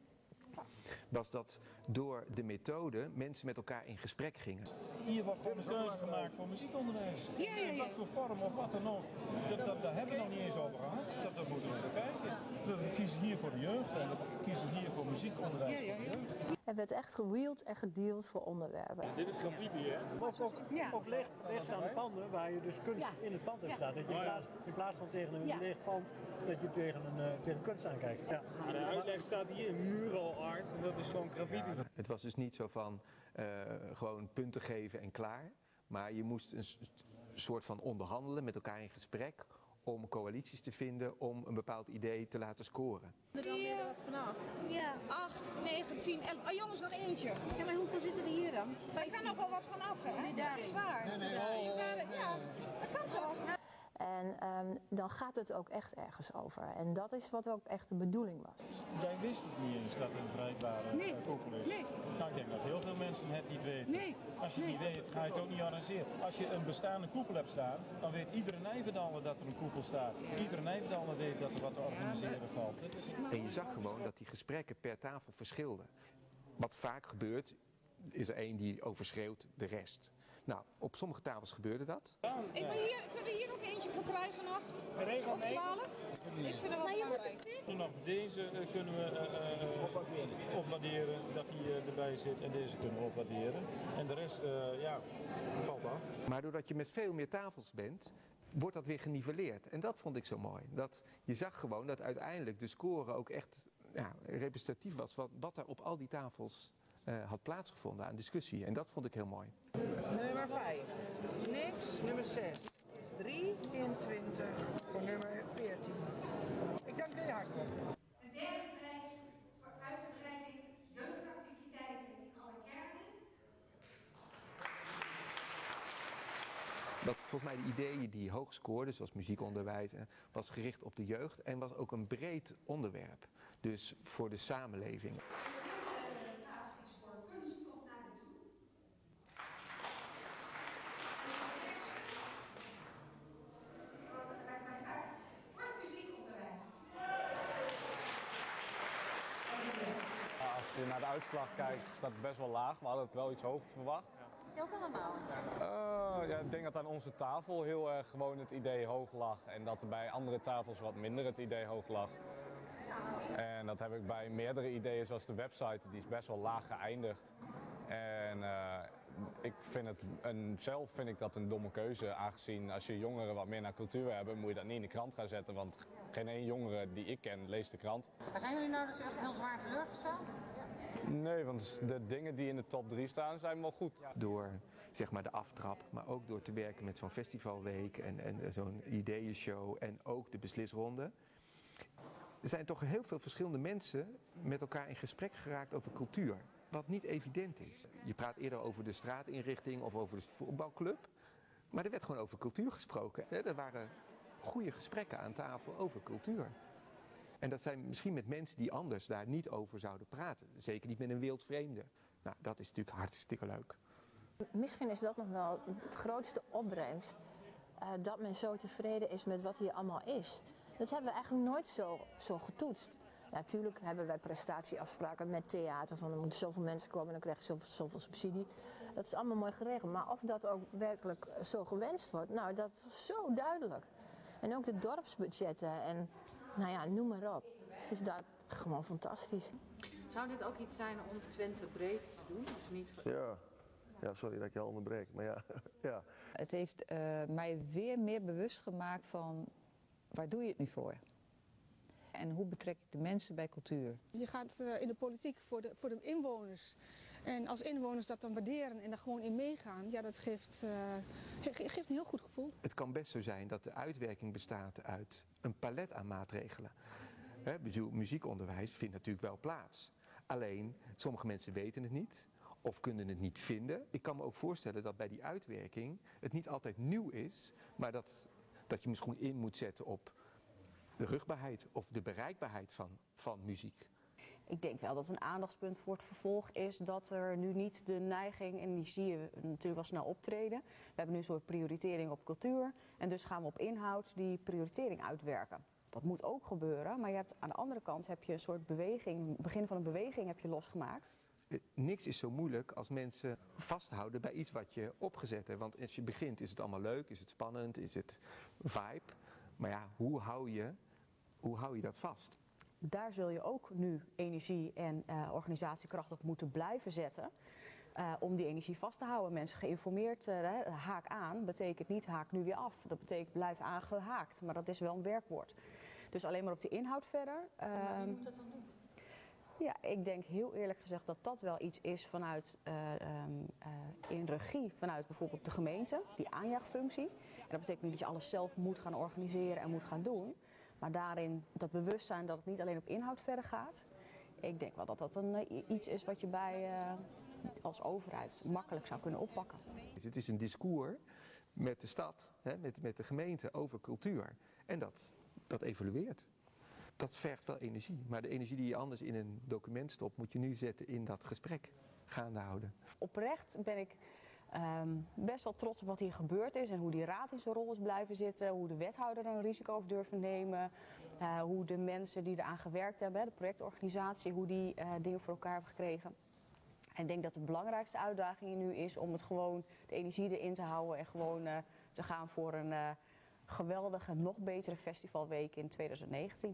was dat door de methode mensen met elkaar in gesprek gingen. Hier wordt gewoon een keuze gemaakt voor muziekonderwijs. Ja, ja, ja. Wat voor vorm of wat dan ook. Dat, dat, daar hebben we nog niet eens over gehad. Dat, dat moeten we bekijken. We, we kiezen hier voor de jeugd en we kiezen hier voor muziekonderwijs voor de jeugd. Er werd echt gewheeld en gedeeld voor onderwerpen. Dit is graffiti, hè? Ook, ook, ook leeg, leegstaande panden waar je dus kunst Ja. in het pand hebt Ja. staan. Dat je in, plaats, in plaats van tegen een Ja. leeg pand, dat je tegen, een, uh, tegen kunst aankijkt. Ja. Maar de uitleg staat hier mural art en dat is gewoon graffiti. Het was dus niet zo van uh, gewoon punten geven en klaar. Maar je moest een soort van onderhandelen, met elkaar in gesprek, om coalities te vinden om een bepaald idee te laten scoren. Er dan weer wat vanaf? Ja. acht, negen, tien, elf. Oh jongens, nog eentje. Ja, maar hoeveel zitten er hier dan? Er kan nog wel wat vanaf, hè? Dat is waar. Nee, nee. Oh. Ja, dat kan toch? En um, dan gaat het ook echt ergens over. En dat is wat ook echt de bedoeling was. Jij wist het niet eens dat het een vergelijkbare Nee. koepel is. Nee. Nou, ik denk dat heel veel mensen mensen het niet weten. Nee. Als je het niet weet, ga je het ook niet organiseren. Als je een bestaande koepel hebt staan, dan weet iedere Nijverdaller dat er een koepel staat. Iedere Nijverdaller weet dat er wat te organiseren valt. Dat is het. En je zag gewoon dat die gesprekken per tafel verschilden. Wat vaak gebeurt, is er één die overschreeuwt de rest. Nou, op sommige tafels gebeurde dat. Ik ben hier, kunnen we hier ook eentje voor krijgen nog? Regel Op twaalf? Ik vind het wel belangrijk. Toen nog deze uh, kunnen we uh, uh, opwaarderen, dat die uh, erbij zit. En deze kunnen we opwaarderen. En de rest, uh, ja, valt af. Maar doordat je met veel meer tafels bent, wordt dat weer geniveleerd. En dat vond ik zo mooi. Dat je zag gewoon dat uiteindelijk de score ook echt ja, representatief was wat, wat er op al die tafels uh, had plaatsgevonden aan discussie. En dat vond ik heel mooi. Nummer vijf. Niks. Nummer zes. drieëntwintig voor nummer veertien. Ik dank jullie hartelijk. De derde prijs voor uitbreiding jeugdactiviteiten in alle kernen. Dat volgens mij de ideeën die hoog scoorden, zoals muziekonderwijs, was gericht op de jeugd en was ook een breed onderwerp. Dus voor de samenleving. Als je naar de uitslag kijkt, staat het best wel laag. We hadden het wel iets hoger verwacht. Hoe kan dat nou? Uh, ja, ik denk dat aan onze tafel heel erg gewoon het idee hoog lag. En dat er bij andere tafels wat minder het idee hoog lag. En dat heb ik bij meerdere ideeën, zoals de website, die is best wel laag geëindigd. En uh, ik vind het, en zelf vind ik dat een domme keuze, aangezien als je jongeren wat meer naar cultuur hebben, moet je dat niet in de krant gaan zetten. Want geen één jongere die ik ken leest de krant. Maar zijn jullie nou dus echt heel zwaar teleurgesteld? Nee, want de dingen die in de top drie staan zijn wel goed. Door zeg maar de aftrap, maar ook door te werken met zo'n festivalweek en, en zo'n ideeënshow en ook de beslisronde. Er zijn toch heel veel verschillende mensen met elkaar in gesprek geraakt over cultuur. Wat niet evident is. Je praat eerder over de straatinrichting of over de voetbalclub. Maar er werd gewoon over cultuur gesproken. Er waren goede gesprekken aan tafel over cultuur. En dat zijn misschien met mensen die anders daar niet over zouden praten. Zeker niet met een wildvreemde. Nou, dat is natuurlijk hartstikke leuk. Misschien is dat nog wel het grootste opbrengst. Uh, dat men zo tevreden is met wat hier allemaal is. Dat hebben we eigenlijk nooit zo, zo getoetst. Natuurlijk hebben wij prestatieafspraken met theater. Van er moeten zoveel mensen komen en dan krijg je zoveel, zoveel subsidie. Dat is allemaal mooi geregeld. Maar of dat ook werkelijk zo gewenst wordt, nou dat is zo duidelijk. En ook de dorpsbudgetten en nou ja, noem maar op. Dus dat is gewoon fantastisch. Zou dit ook iets zijn om Twente breed te doen? Dus niet voor... Ja. Ja, sorry dat ik je al onderbreek, maar ja. ja. Het heeft uh, mij weer meer bewust gemaakt van waar doe je het nu voor? En hoe betrek ik de mensen bij cultuur? Je gaat uh, in de politiek voor de, voor de inwoners. En als inwoners dat dan waarderen en daar gewoon in meegaan, ja, dat geeft, uh, ge geeft een heel goed gevoel. Het kan best zo zijn dat de uitwerking bestaat uit een palet aan maatregelen. He, muziekonderwijs vindt natuurlijk wel plaats. Alleen, sommige mensen weten het niet of kunnen het niet vinden. Ik kan me ook voorstellen dat bij die uitwerking het niet altijd nieuw is, maar dat, dat je misschien in moet zetten op de rugbaarheid of de bereikbaarheid van, van muziek. Ik denk wel dat een aandachtspunt voor het vervolg is dat er nu niet de neiging, en die zie je natuurlijk wel snel optreden. We hebben nu een soort prioritering op cultuur en dus gaan we op inhoud die prioritering uitwerken. Dat moet ook gebeuren, maar je hebt, aan de andere kant heb je een soort beweging, het begin van een beweging heb je losgemaakt. Niks is zo moeilijk als mensen vasthouden bij iets wat je opgezet hebt. Want als je begint is het allemaal leuk, is het spannend, is het vibe. Maar ja, hoe hou je, hoe hou je dat vast? Daar zul je ook nu energie en uh, organisatiekracht op moeten blijven zetten. Uh, om die energie vast te houden. Mensen geïnformeerd, uh, haak aan, betekent niet haak nu weer af. Dat betekent blijf aangehaakt. Maar dat is wel een werkwoord. Dus alleen maar op de inhoud verder. Uh, Wie moet dat dan doen? Ja, ik denk heel eerlijk gezegd dat dat wel iets is vanuit uh, um, uh, in regie, vanuit bijvoorbeeld de gemeente, die aanjaagfunctie. En dat betekent niet dat je alles zelf moet gaan organiseren en moet gaan doen. Maar daarin dat bewustzijn dat het niet alleen op inhoud verder gaat. Ik denk wel dat dat een, uh, iets is wat je bij uh, als overheid makkelijk zou kunnen oppakken. Het is een discours met de stad, hè, met, met de gemeente over cultuur. En dat, dat evolueert. Dat vergt wel energie. Maar de energie die je anders in een document stopt, moet je nu zetten in dat gesprek. gaande houden. Oprecht ben ik um, best wel trots op wat hier gebeurd is en hoe die raad in zijn rol is blijven zitten, hoe de wethouder er een risico over durft te nemen, uh, hoe de mensen die eraan gewerkt hebben, de projectorganisatie, hoe die uh, dingen voor elkaar hebben gekregen. En ik denk dat de belangrijkste uitdaging nu is om het gewoon de energie erin te houden en gewoon uh, te gaan voor een uh, geweldige, nog betere festivalweek in twintig negentien.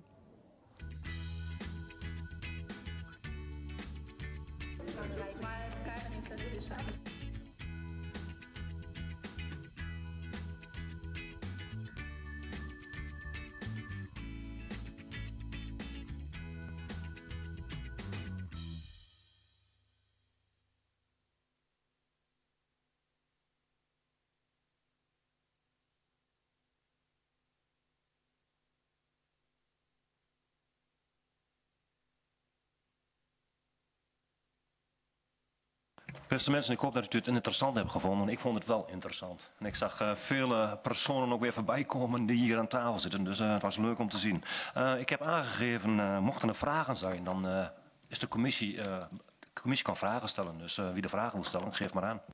Beste mensen, ik hoop dat u het interessant hebt gevonden. Ik vond het wel interessant. En ik zag uh, vele personen ook weer voorbij komen die hier aan tafel zitten. Dus uh, het was leuk om te zien. Uh, ik heb aangegeven, uh, mochten er vragen zijn, dan uh, is de commissie... Uh, de commissie kan vragen stellen. Dus uh, wie de vragen wil stellen, geef maar aan.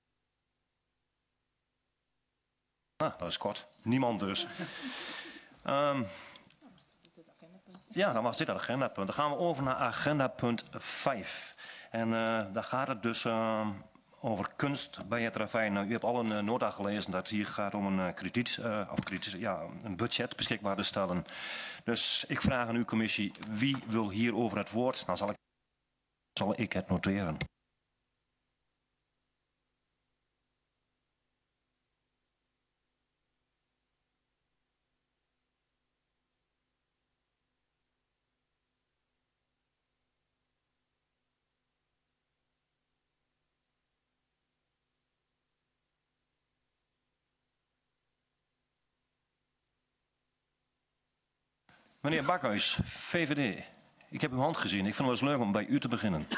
Ah, dat is kort. Niemand dus. Um, ja, dan was dit het agendapunt. Dan gaan we over naar agenda punt vijf. En uh, daar gaat het dus uh, over kunst bij het ravijn. Nou, u hebt al een uh, nota gelezen dat het hier gaat om een, uh, krediet, uh, of krediet, ja, een budget beschikbaar te stellen. Dus ik vraag aan uw commissie, wie wil hier over het woord? Dan zal ik, zal ik het noteren. Meneer Bakhuis, V V D. Ik heb uw hand gezien. Ik vind het wel eens leuk om bij u te beginnen.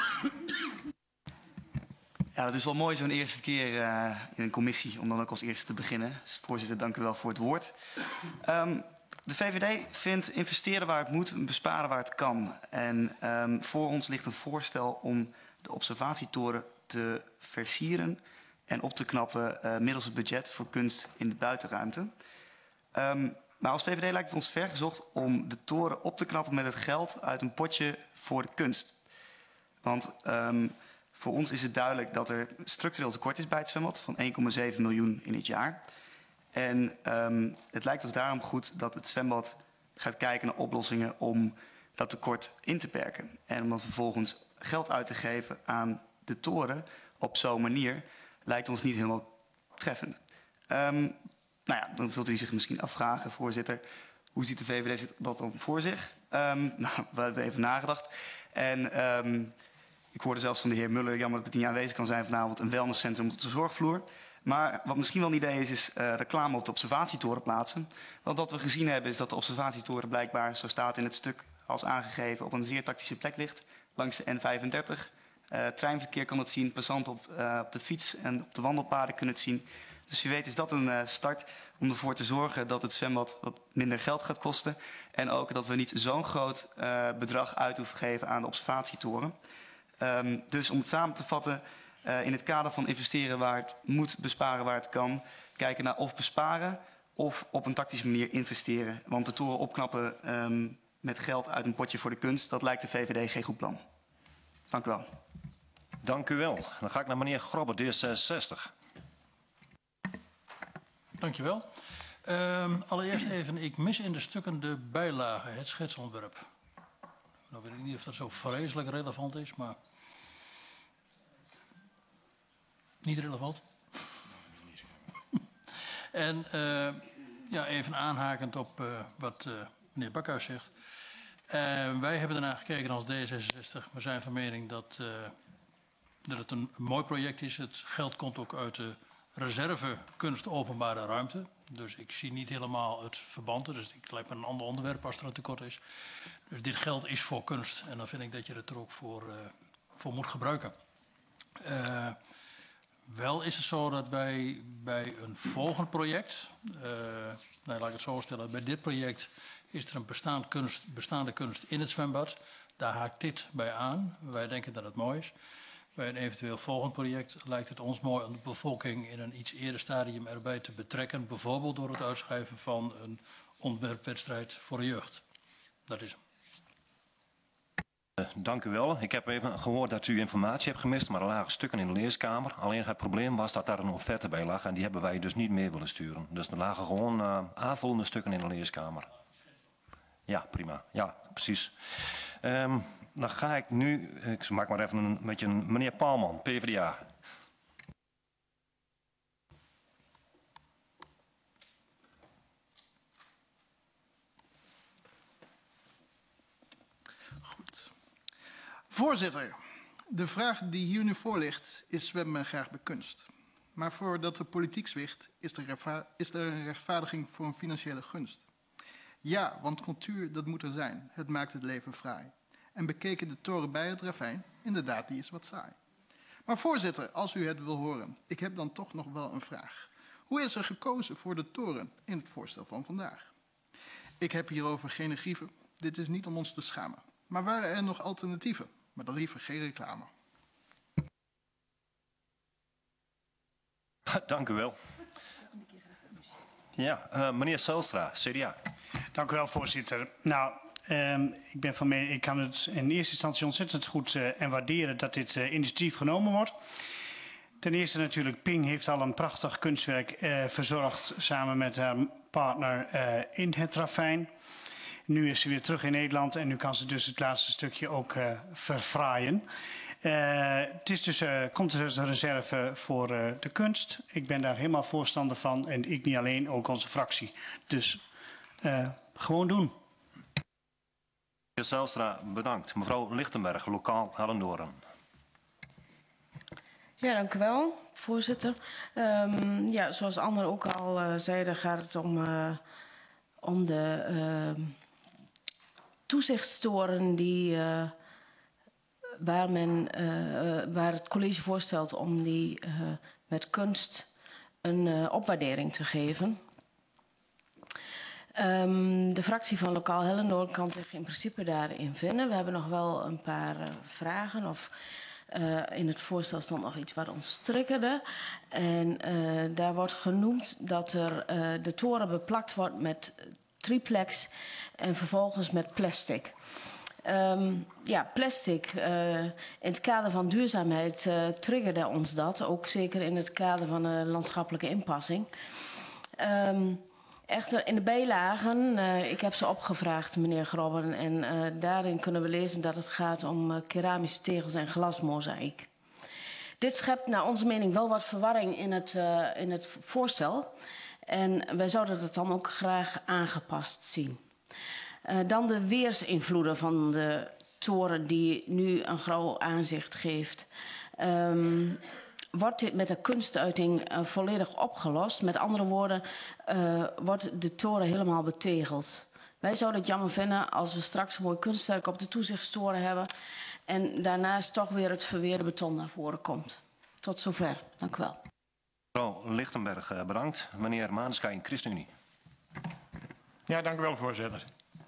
Ja, dat is wel mooi zo'n eerste keer uh, in een commissie om dan ook als eerste te beginnen. Dus, voorzitter, dank u wel voor het woord. Um, de V V D vindt investeren waar het moet, besparen waar het kan. En um, voor ons ligt een voorstel om de observatietoren te versieren en op te knappen uh, middels het budget voor kunst in de buitenruimte. Um, Maar als V V D lijkt het ons vergezocht om de toren op te knappen met het geld uit een potje voor de kunst. Want um, voor ons is het duidelijk dat er structureel tekort is bij het zwembad van één komma zeven miljoen in het jaar. En um, het lijkt ons daarom goed dat het zwembad gaat kijken naar oplossingen om dat tekort in te perken. En om dan vervolgens geld uit te geven aan de toren op zo'n manier lijkt ons niet helemaal treffend. Um, Nou ja, dan zult u zich misschien afvragen, voorzitter, hoe ziet de V V D dat dan voor zich? Um, nou, we hebben even nagedacht. En um, ik hoorde zelfs van de heer Muller, jammer dat het niet aanwezig kan zijn vanavond, een wellnesscentrum op de zorgvloer. Maar wat misschien wel een idee is, is uh, reclame op de observatietoren plaatsen. Want wat we gezien hebben is dat de observatietoren blijkbaar, zo staat in het stuk als aangegeven, op een zeer tactische plek ligt, langs de N vijfendertig. Uh, treinverkeer kan het zien, passanten op, uh, op de fiets en op de wandelpaden kunnen het zien. Dus wie weet is dat een uh, start om ervoor te zorgen dat het zwembad wat minder geld gaat kosten. En ook dat we niet zo'n groot uh, bedrag uit hoeven geven aan de observatietoren. Um, dus om het samen te vatten, uh, in het kader van investeren waar het moet, besparen waar het kan. Kijken naar of besparen of op een tactische manier investeren. Want de toren opknappen um, met geld uit een potje voor de kunst, dat lijkt de V V D geen goed plan. Dank u wel. Dank u wel. Dan ga ik naar meneer Grobbe, D zesenzestig. Dankjewel. Um, allereerst even, ik mis in de stukken de bijlage, het schetsontwerp. Nou weet ik niet of dat zo vreselijk relevant is, maar... Niet relevant? En uh, ja, even aanhakend op uh, wat uh, meneer Bakhuis zegt. Uh, wij hebben ernaar gekeken als D zesenzestig. We zijn van mening dat, uh, dat het een mooi project is. Het geld komt ook uit de reserve kunst openbare ruimte. Dus ik zie niet helemaal het verband. Dus het lijkt me een ander onderwerp als er een tekort is. Dus dit geld is voor kunst. En dan vind ik dat je het er ook voor, uh, voor moet gebruiken. Uh, wel is het zo dat wij bij een volgend project... Uh, nee, laat ik het zo stellen. Bij dit project is er een bestaand kunst, bestaande kunst in het zwembad. Daar haakt dit bij aan. Wij denken dat het mooi is. Bij een eventueel volgend project lijkt het ons mooi om de bevolking in een iets eerder stadium erbij te betrekken. Bijvoorbeeld door het uitschrijven van een ontwerpwedstrijd voor de jeugd. Dat is hem. Uh, dank u wel. Ik heb even gehoord dat u informatie hebt gemist, maar er lagen stukken in de leeskamer. Alleen het probleem was dat daar een offerte bij lag en die hebben wij dus niet meer willen sturen. Dus er lagen gewoon uh, aanvullende stukken in de leeskamer. Ja, prima. Ja, precies. Um, dan ga ik nu, ik maak maar even een beetje een meneer Paalman, P v d A. Goed. Voorzitter, de vraag die hier nu voor ligt is zwemmen men graag bekunst. Maar voordat de politiek zwicht is er, is er een rechtvaardiging voor een financiële gunst. Ja, want cultuur, dat moet er zijn. Het maakt het leven fraai. En bekeken de toren bij het ravijn, inderdaad, die is wat saai. Maar voorzitter, als u het wil horen, ik heb dan toch nog wel een vraag. Hoe is er gekozen voor de toren in het voorstel van vandaag? Ik heb hierover geen grieven. Dit is niet om ons te schamen. Maar waren er nog alternatieven? Maar dan liever geen reclame. Dank u wel. Ja, uh, meneer Zijlstra, C D A. Dank u wel, voorzitter. Nou, um, ik ben van mening, ik kan het in eerste instantie ontzettend goed uh, en waarderen dat dit uh, initiatief genomen wordt. Ten eerste natuurlijk, Ping heeft al een prachtig kunstwerk uh, verzorgd samen met haar partner uh, in het ravijn. Nu is ze weer terug in Nederland en nu kan ze dus het laatste stukje ook uh, verfraaien. Uh, het is dus, uh, komt dus een reserve voor uh, de kunst. Ik ben daar helemaal voorstander van en ik niet alleen, ook onze fractie. Dus uh, gewoon doen. Meneer Zijlstra, bedankt. Mevrouw Lichtenberg, lokaal Hellendoorn. Ja, dank u wel, voorzitter. Um, ja, zoals anderen ook al uh, zeiden, gaat het om, uh, om de uh, toezichtstoren die, uh, waar, men, uh, waar het college voorstelt om die uh, met kunst een uh, opwaardering te geven. Um, de fractie van Lokaal Hellendoorn kan zich in principe daarin vinden. We hebben nog wel een paar uh, vragen of... Uh, in het voorstel stond nog iets wat ons triggerde. En uh, daar wordt genoemd dat er uh, de toren beplakt wordt met triplex en vervolgens met plastic. Um, ja, plastic. Uh, in het kader van duurzaamheid uh, triggerde ons dat. Ook zeker in het kader van de landschappelijke inpassing. Um, Echter, in de bijlagen, uh, ik heb ze opgevraagd, meneer Grobben, en uh, daarin kunnen we lezen dat het gaat om uh, keramische tegels en glasmozaïek. Dit schept naar onze mening wel wat verwarring in het, uh, in het voorstel. En wij zouden dat dan ook graag aangepast zien. Uh, dan de weersinvloeden van de toren die nu een grauw aanzicht geeft. Um, Wordt dit met de kunstuiting uh, volledig opgelost? Met andere woorden, uh, wordt de toren helemaal betegeld? Wij zouden het jammer vinden als we straks een mooi kunstwerk op de toezichtstoren hebben en daarnaast toch weer het verweerde beton naar voren komt. Tot zover. Dank u wel. Mevrouw Lichtenberg, uh, bedankt. Meneer Maanschijn, ChristenUnie. Ja, dank u wel, voorzitter.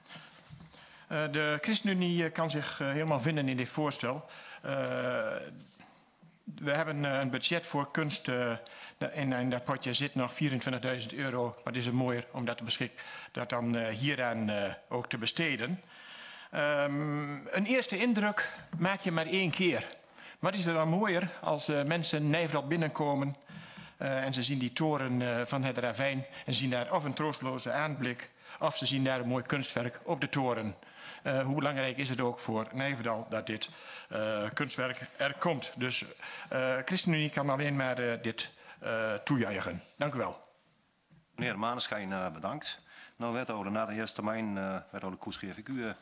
Uh, de ChristenUnie kan zich uh, helemaal vinden in dit voorstel. Uh, We hebben een budget voor kunst. Uh, in, in dat potje zit nog vierentwintigduizend euro. Wat is het mooier om dat, te beschik, dat dan uh, hieraan uh, ook te besteden. Um, een eerste indruk maak je maar één keer. Wat is er dan mooier als uh, mensen Nijverdal binnenkomen uh, en ze zien die toren uh, van het ravijn en zien daar of een troosteloze aanblik of ze zien daar een mooi kunstwerk op de toren. Uh, hoe belangrijk is het ook voor Nijverdal dat dit uh, kunstwerk er komt. Dus uh, ChristenUnie kan alleen maar uh, dit uh, toejuichen. Dank u wel. Meneer Maneschijn, uh, bedankt. Nou, wethouder, na de eerste termijn, uh, wethouder Koes, geef ik u, uh,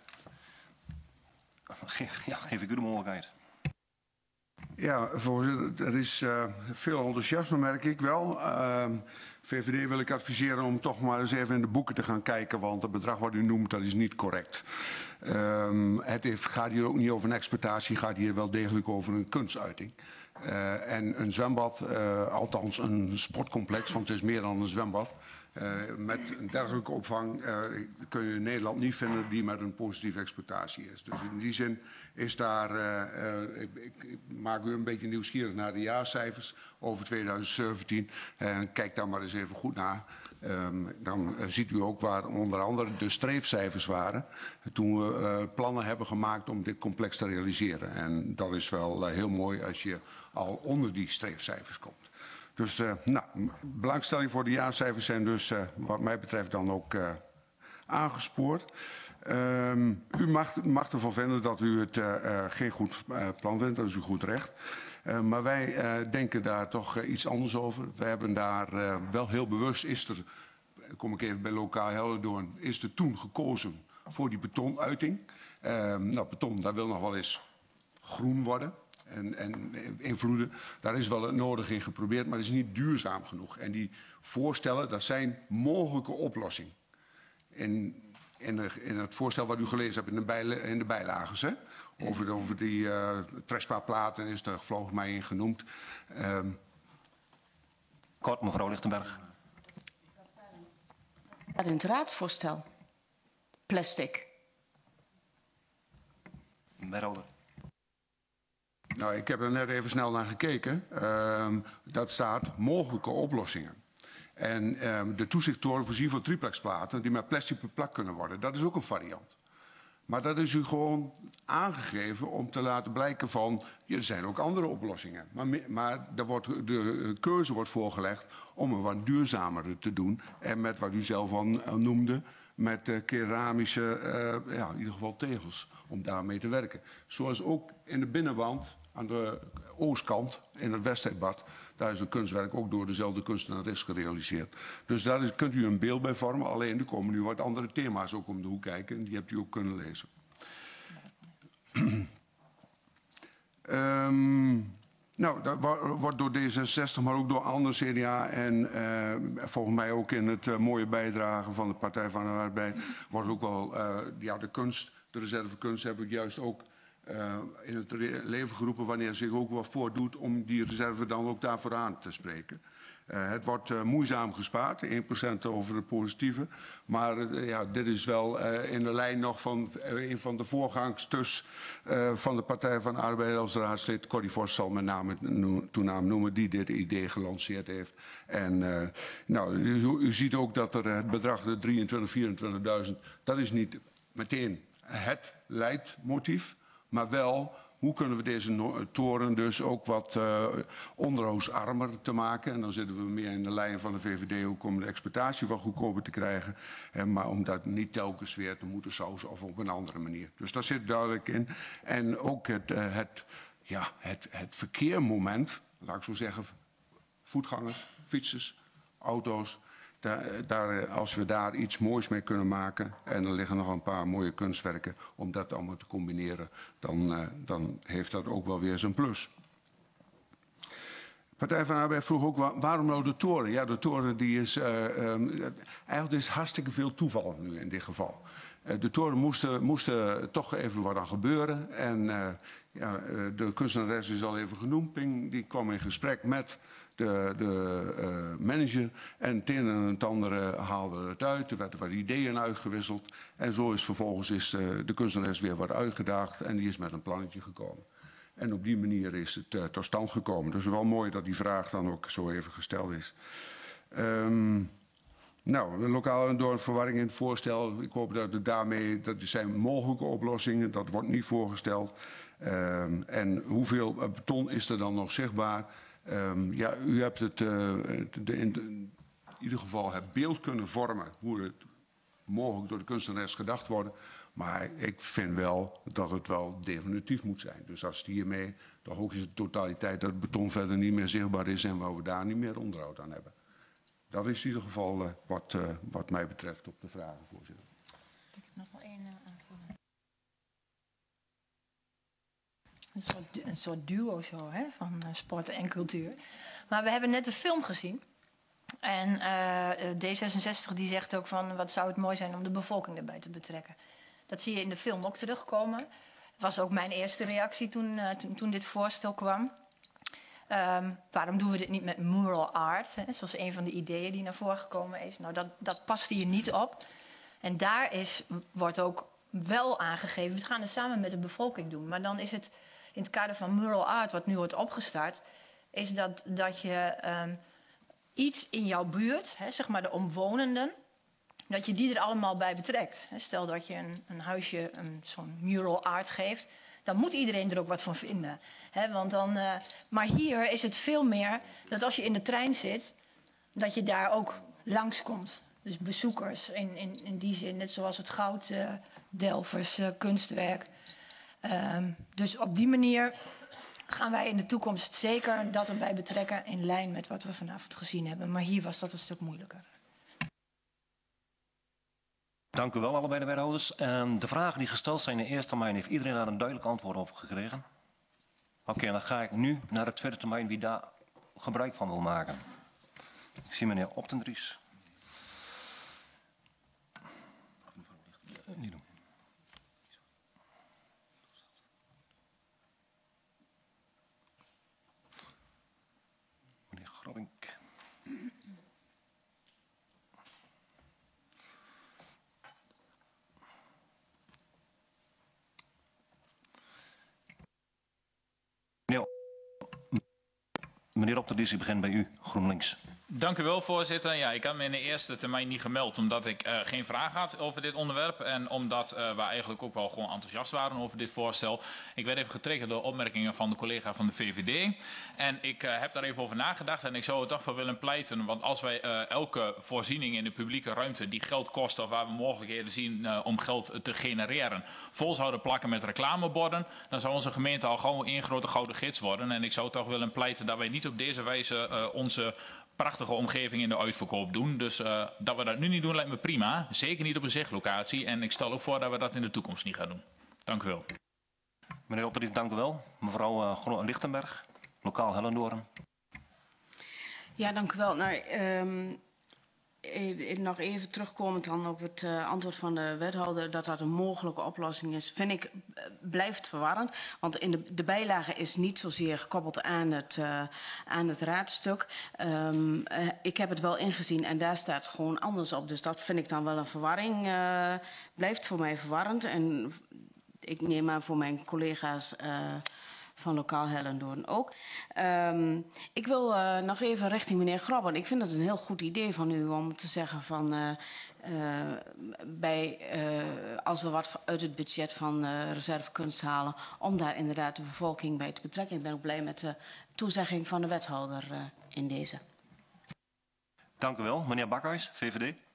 geef, ja, geef ik u de mogelijkheid. Ja, voorzitter, er is uh, veel enthousiasme, merk ik wel. Uh, V V D wil ik adviseren om toch maar eens even in de boeken te gaan kijken, want het bedrag wat u noemt, dat is niet correct. Um, het heeft, gaat hier ook niet over een exploitatie, gaat hier wel degelijk over een kunstuiting. Uh, en een zwembad, uh, althans een sportcomplex, want het is meer dan een zwembad, Uh, met een dergelijke opvang uh, kun je in Nederland niet vinden die met een positieve exploitatie is. Dus in die zin is daar, uh, uh, ik, ik, ik maak u een beetje nieuwsgierig naar de jaarcijfers over tweeduizend zeventien. En uh, kijk daar maar eens even goed naar. Um, dan uh, ziet u ook waar onder andere de streefcijfers waren toen we uh, plannen hebben gemaakt om dit complex te realiseren. En dat is wel uh, heel mooi als je al onder die streefcijfers komt. Dus uh, nou, belangstelling voor de jaarcijfers zijn dus uh, wat mij betreft dan ook uh, aangespoord. Um, u mag, mag ervan vinden dat u het uh, uh, geen goed uh, plan vindt, dat is uw goed recht. Uh, maar wij uh, denken daar toch uh, iets anders over. We hebben daar uh, wel heel bewust, is er, kom ik even bij Lokaal Hellendoorn, is er toen gekozen voor die betonuiting. Uh, nou, beton, daar wil nog wel eens groen worden. En, en invloeden, daar is wel het nodige in geprobeerd, maar het is niet duurzaam genoeg. En die voorstellen, dat zijn mogelijke oplossingen. In, in, de, in het voorstel wat u gelezen hebt in de, bijla, in de bijlages, hè? Over, de, over die uh, Trespa-platen is er volgens mij in genoemd. Um, Kort, mevrouw Lichtenberg. Dat staat in het raadsvoorstel. Plastic. Wethouder. Nou, ik heb er net even snel naar gekeken. Uh, dat staat mogelijke oplossingen. En uh, de toezichttoren voorzien van triplexplaten die met plastic beplakt kunnen worden. Dat is ook een variant. Maar dat is u gewoon aangegeven om te laten blijken van, ja, er zijn ook andere oplossingen. Maar, maar er wordt, de keuze wordt voorgelegd om een wat duurzamer te doen. En met wat u zelf al noemde, met uh, keramische, uh, ja, in ieder geval tegels, om daarmee te werken. Zoals ook in de binnenwand, aan de oostkant, in het Westijbad, daar is een kunstwerk ook door dezelfde kunstenares gerealiseerd. Dus daar is, kunt u een beeld bij vormen, alleen er komen nu wat andere thema's ook om de hoek kijken en die hebt u ook kunnen lezen. um, nou, dat wordt door D zesenzestig, maar ook door andere C D A en uh, volgens mij ook in het uh, mooie bijdrage van de Partij van de Arbeid wordt ook wel, uh, ja, de kunst, de reservekunst hebben we juist ook Uh, in het leven geroepen wanneer zich ook wat voordoet om die reserve dan ook daarvoor aan te spreken. Uh, het wordt uh, moeizaam gespaard, één procent over het positieve. Maar uh, ja, dit is wel uh, in de lijn nog van uh, een van de voorgangsters uh, van de Partij van de Arbeid als raadslid. Corrie Vos zal met name toenaam noemen die dit idee gelanceerd heeft. En uh, nou, u, u ziet ook dat er het bedrag de drieëntwintig, vierentwintigduizend, dat is niet meteen het leidmotief. Maar wel, hoe kunnen we deze no toren dus ook wat uh, onderhoudsarmer te maken. En dan zitten we meer in de lijn van de V V D ook om de exploitatie wat goedkoper te krijgen. En, maar om dat niet telkens weer te moeten sausen of op een andere manier. Dus dat zit duidelijk in. En ook het, uh, het, ja, het, het verkeermoment, laat ik zo zeggen, voetgangers, fietsers, auto's. Daar, daar, als we daar iets moois mee kunnen maken en er liggen nog een paar mooie kunstwerken om dat allemaal te combineren, dan, uh, dan heeft dat ook wel weer zijn plus. Partij van de Arbeid vroeg ook waarom nou de toren? Ja, de toren die is, uh, um, eigenlijk is hartstikke veel toeval nu in dit geval. Uh, de toren moest, moest er toch even wat aan gebeuren en uh, ja, de kunstenares is al even genoemd, Ping, die kwam in gesprek met de, de uh, manager en het een en het andere haalde het uit. Er werden wat ideeën uitgewisseld en zo is vervolgens is uh, de kunstenares weer wat uitgedaagd en die is met een plannetje gekomen. En op die manier is het uh, tot stand gekomen. Dus wel mooi dat die vraag dan ook zo even gesteld is. Um, nou, lokaal door verwarring in het voorstel. Ik hoop dat het daarmee, dat er zijn mogelijke oplossingen. Dat wordt niet voorgesteld. Um, en hoeveel beton is er dan nog zichtbaar? Um, ja, u hebt het uh, de, in, de, in ieder geval het beeld kunnen vormen hoe het mogelijk door de kunstenaars gedacht wordt. Maar ik vind wel dat het wel definitief moet zijn. Dus als het hiermee toch ook is de totaliteit dat het beton verder niet meer zichtbaar is en waar we daar niet meer onderhoud aan hebben. Dat is in ieder geval uh, wat, uh, wat mij betreft op de vragen, voorzitter. Ik heb nog wel één uh, aanvulling. Een soort, een soort duo zo, hè, van uh, sport en cultuur. Maar we hebben net een film gezien. En uh, D zesenzestig die zegt ook van wat zou het mooi zijn om de bevolking erbij te betrekken. Dat zie je in de film ook terugkomen. Het was ook mijn eerste reactie toen, uh, toen, toen dit voorstel kwam. Um, waarom doen we dit niet met mural art? Hè? Zoals een van de ideeën die naar voren gekomen is. Nou, dat, dat past hier niet op. En daar is, wordt ook wel aangegeven, we gaan het samen met de bevolking doen. Maar dan is het in het kader van mural art, wat nu wordt opgestart, is dat, dat je um, iets in jouw buurt, hè, zeg maar de omwonenden, dat je die er allemaal bij betrekt. Stel dat je een, een huisje een, zo'n mural art geeft, dan moet iedereen er ook wat van vinden. He, want dan, uh, maar hier is het veel meer dat als je in de trein zit, dat je daar ook langskomt. Dus bezoekers in, in, in die zin, net zoals het gouddelvers uh, uh, kunstwerk. Um, dus op die manier gaan wij in de toekomst zeker dat erbij betrekken in lijn met wat we vanavond gezien hebben. Maar hier was dat een stuk moeilijker. Dank u wel, allebei de wethouders. En de vragen die gesteld zijn in de eerste termijn, heeft iedereen daar een duidelijk antwoord op gekregen? Oké, okay, dan ga ik nu naar de tweede termijn wie daar gebruik van wil maken. Ik zie meneer Optendries. Niet doen. Meneer Grobbink. Meneer Optendries, ik begin bij u, GroenLinks. Dank u wel, voorzitter. Ja, ik had me in de eerste termijn niet gemeld omdat ik uh, geen vraag had over dit onderwerp. En omdat uh, we eigenlijk ook wel gewoon enthousiast waren over dit voorstel. Ik werd even getriggerd door opmerkingen van de collega van de V V D. En ik uh, heb daar even over nagedacht en ik zou er toch voor willen pleiten. Want als wij uh, elke voorziening in de publieke ruimte die geld kost of waar we mogelijkheden zien uh, om geld te genereren, vol zouden plakken met reclameborden, dan zou onze gemeente al gewoon één grote gouden gids worden. En ik zou toch willen pleiten dat wij niet op deze wijze uh, onze prachtige omgeving in de uitverkoop doen. Dus uh, dat we dat nu niet doen lijkt me prima. Zeker niet op een zichtlocatie. En ik stel ook voor dat we dat in de toekomst niet gaan doen. Dank u wel. Meneer Optendries, dank u wel. Mevrouw uh, Lichtenberg, lokaal Hellendoorn. Ja, dank u wel. Nou, um, even, nog even terugkomend dan op het uh, antwoord van de wethouder dat dat een mogelijke oplossing is, vind ik, uh, blijft verwarrend. Want in de, de bijlage is niet zozeer gekoppeld aan het, uh, aan het raadstuk. Um, uh, ik heb het wel ingezien en daar staat gewoon anders op. Dus dat vind ik dan wel een verwarring. Uh, blijft voor mij verwarrend. En ik neem aan voor mijn collega's Uh, van lokaal Hellendoorn ook. Um, ik wil uh, nog even richting meneer Grobben. Ik vind het een heel goed idee van u om te zeggen van Uh, uh, bij, uh, als we wat uit het budget van uh, reservekunst halen, om daar inderdaad de bevolking bij te betrekken. Ik ben ook blij met de toezegging van de wethouder uh, in deze. Dank u wel. Meneer Bakhuis, V V D.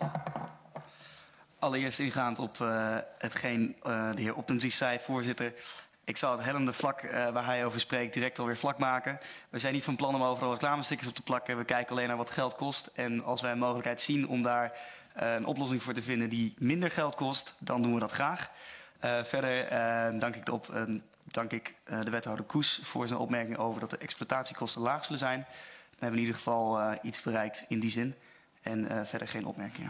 Allereerst ingaand op uh, hetgeen uh, de heer Optendries zei, voorzitter. Ik zal het hellende vlak uh, waar hij over spreekt direct alweer vlak maken. We zijn niet van plan om overal reclamestickers op te plakken. We kijken alleen naar wat geld kost. En als wij een mogelijkheid zien om daar uh, een oplossing voor te vinden die minder geld kost, dan doen we dat graag. Uh, verder uh, dank ik, de, op, uh, dank ik uh, de wethouder Koes voor zijn opmerking over dat de exploitatiekosten laag zullen zijn. Dan hebben we in ieder geval uh, iets bereikt in die zin. En uh, verder geen opmerkingen.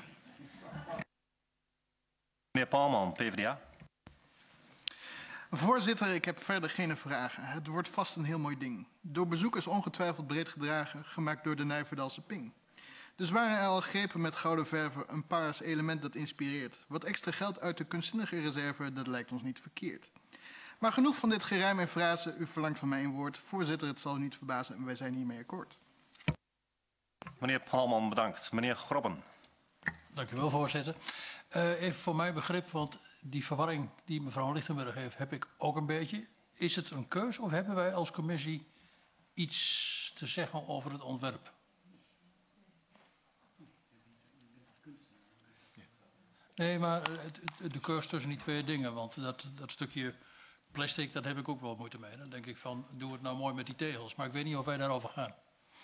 Meneer Palman, P V D A. Voorzitter, ik heb verder geen vragen. Het wordt vast een heel mooi ding. Door bezoekers ongetwijfeld breed gedragen, gemaakt door de Nijverdalse Ping. Dus waren er al grepen met gouden verven een paars element dat inspireert. Wat extra geld uit de kunstzinnige reserve, dat lijkt ons niet verkeerd. Maar genoeg van dit gerijm en frase. U verlangt van mij een woord. Voorzitter, het zal u niet verbazen en wij zijn hiermee akkoord. Meneer Palman, bedankt. Meneer Grobben. Dank u wel, voorzitter. Uh, even voor mijn begrip, want die verwarring die mevrouw Lichtenberg heeft, heb ik ook een beetje. Is het een keus of hebben wij als commissie iets te zeggen over het ontwerp? Nee, maar de keus tussen die twee dingen, want dat, dat stukje plastic, dat heb ik ook wel moeite mee. Dan denk ik van, doe het nou mooi met die tegels. Maar ik weet niet of wij daarover gaan.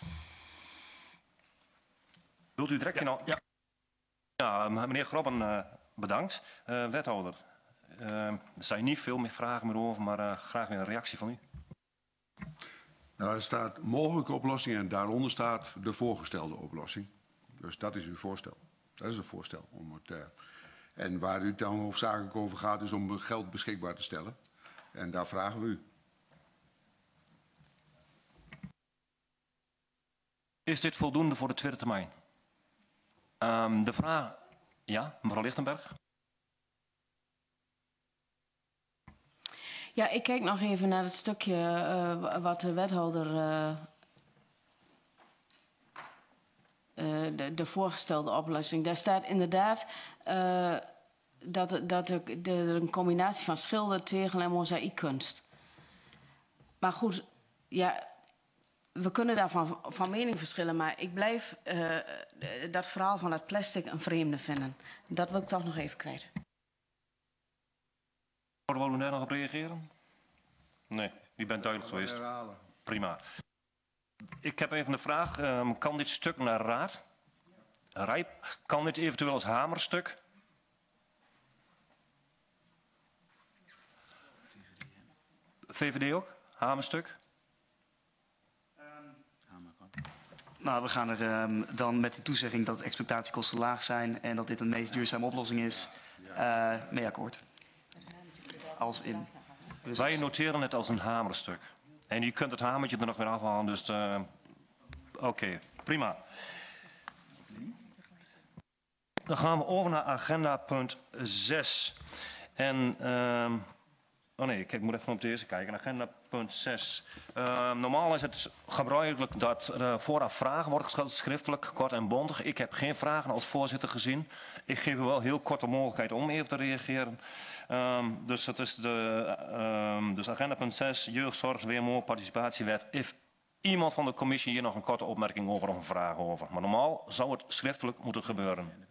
Wilt u direct ja. Nou? Ja. Ja, meneer Grobben, uh, bedankt. Uh, wethouder, uh, er zijn niet veel meer vragen meer over, maar uh, graag weer een reactie van u. Nou, er staat mogelijke oplossing en daaronder staat de voorgestelde oplossing. Dus dat is uw voorstel. Dat is een voorstel. Om het, uh, en waar u dan hoofdzakelijk over gaat is om geld beschikbaar te stellen. En daar vragen we u. Is dit voldoende voor de tweede termijn? Um, de vraag... Ja, mevrouw Lichtenberg? Ja, ik kijk nog even naar het stukje uh, wat de wethouder... Uh, uh, de, de voorgestelde oplossing. Daar staat inderdaad... Uh, dat, dat er, de, een combinatie van schilder, tegel en mozaïekkunst. Maar goed, ja, we kunnen daarvan van mening verschillen, maar ik blijf uh, dat verhaal van dat plastic een vreemde vinden. Dat wil ik toch nog even kwijt. Willen we daar nog op reageren? Nee, u bent duidelijk geweest. Prima. Ik heb even een vraag. Um, kan dit stuk naar raad? Rijp? Kan dit eventueel als hamerstuk? V V D ook? Hamerstuk? Nou, we gaan er um, dan met de toezegging dat de exploitatiekosten laag zijn en dat dit een meest duurzame oplossing is, uh, mee akkoord. Als in. Dus wij noteren het als een hamerstuk. En u kunt het hamertje er nog weer afhalen, dus uh, oké, okay, prima. Dan gaan we over naar agenda punt zes. En... Uh, Oh nee, ik moet even op deze kijken. Agenda punt zes. Uh, normaal is het gebruikelijk dat er uh, vooraf vragen worden gesteld, schriftelijk, kort en bondig. Ik heb geen vragen als voorzitter gezien. Ik geef u wel heel kort de mogelijkheid om even te reageren. Um, dus dat is de um, dus agenda punt zes, jeugdzorg, W M O, participatiewet. Heeft iemand van de commissie hier nog een korte opmerking over of een vraag over? Maar normaal zou het schriftelijk moeten gebeuren.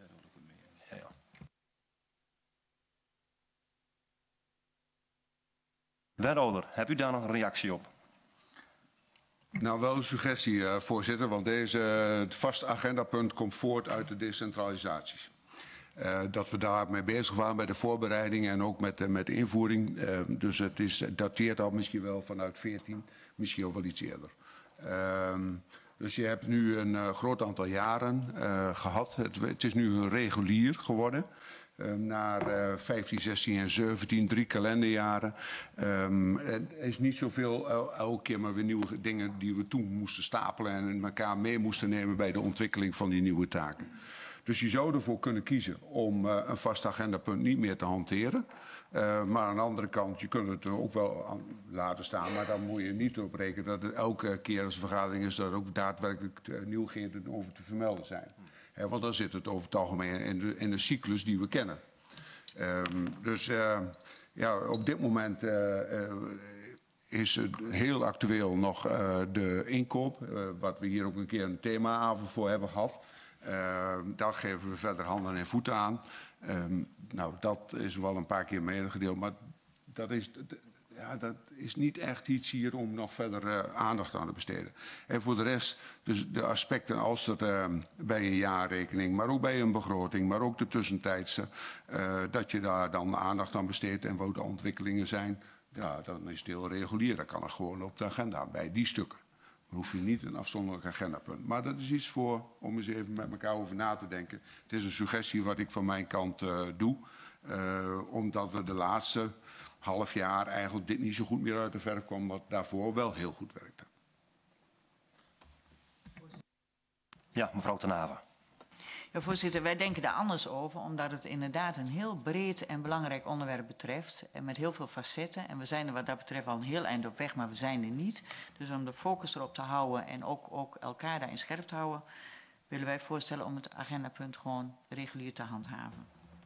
Wethouder, hebt u daar nog een reactie op? Nou, wel een suggestie, uh, voorzitter, want deze, uh, het vaste agendapunt komt voort uit de decentralisaties. Uh, dat we daarmee bezig waren bij de voorbereiding en ook met, uh, met de invoering. Uh, dus het is, dateert al misschien wel vanuit veertien, misschien ook wel iets eerder. Uh, dus je hebt nu een uh, groot aantal jaren uh, gehad. Het, het is nu regulier geworden. Um, naar uh, vijftien, zestien en zeventien, drie kalenderjaren. Um, er is niet zoveel uh, elke keer maar weer nieuwe dingen die we toen moesten stapelen en elkaar mee moesten nemen bij de ontwikkeling van die nieuwe taken. Dus je zou ervoor kunnen kiezen om uh, een vast agendapunt niet meer te hanteren. Uh, maar aan de andere kant, je kunt het ook wel aan laten staan, maar dan moet je niet op rekenen dat het elke keer als vergadering is dat er ook daadwerkelijk uh, nieuwigheden over te vermelden zijn. He, want dan zit het over het algemeen in de, in de cyclus die we kennen. Um, dus uh, ja, op dit moment uh, uh, is het heel actueel nog uh, de inkoop. Uh, wat we hier ook een keer een themaavond voor hebben gehad. Uh, daar geven we verder handen en voeten aan. Um, nou, dat is wel een paar keer medegedeeld. Maar dat is... Ja, dat is niet echt iets hier om nog verder uh, aandacht aan te besteden. En voor de rest, dus de aspecten als dat uh, bij een jaarrekening, maar ook bij een begroting, maar ook de tussentijdse, uh, dat je daar dan aandacht aan besteedt en wat de ontwikkelingen zijn, ja, dan is het heel regulier. Dan kan het gewoon op de agenda, bij die stukken. Dan hoef je niet een afzonderlijk agendapunt. Maar dat is iets voor, om eens even met elkaar over na te denken. Het is een suggestie wat ik van mijn kant uh, doe, uh, omdat we de laatste... half jaar eigenlijk dit niet zo goed meer uit de verf kwam, wat daarvoor wel heel goed werkte. Ja, mevrouw Ten Haven. Ja, voorzitter, wij denken daar anders over, omdat het inderdaad een heel breed en belangrijk onderwerp betreft. En met heel veel facetten. En we zijn er wat dat betreft al een heel eind op weg, maar we zijn er niet. Dus om de focus erop te houden en ook, ook elkaar daarin scherp te houden, willen wij voorstellen om het agendapunt gewoon regulier te handhaven.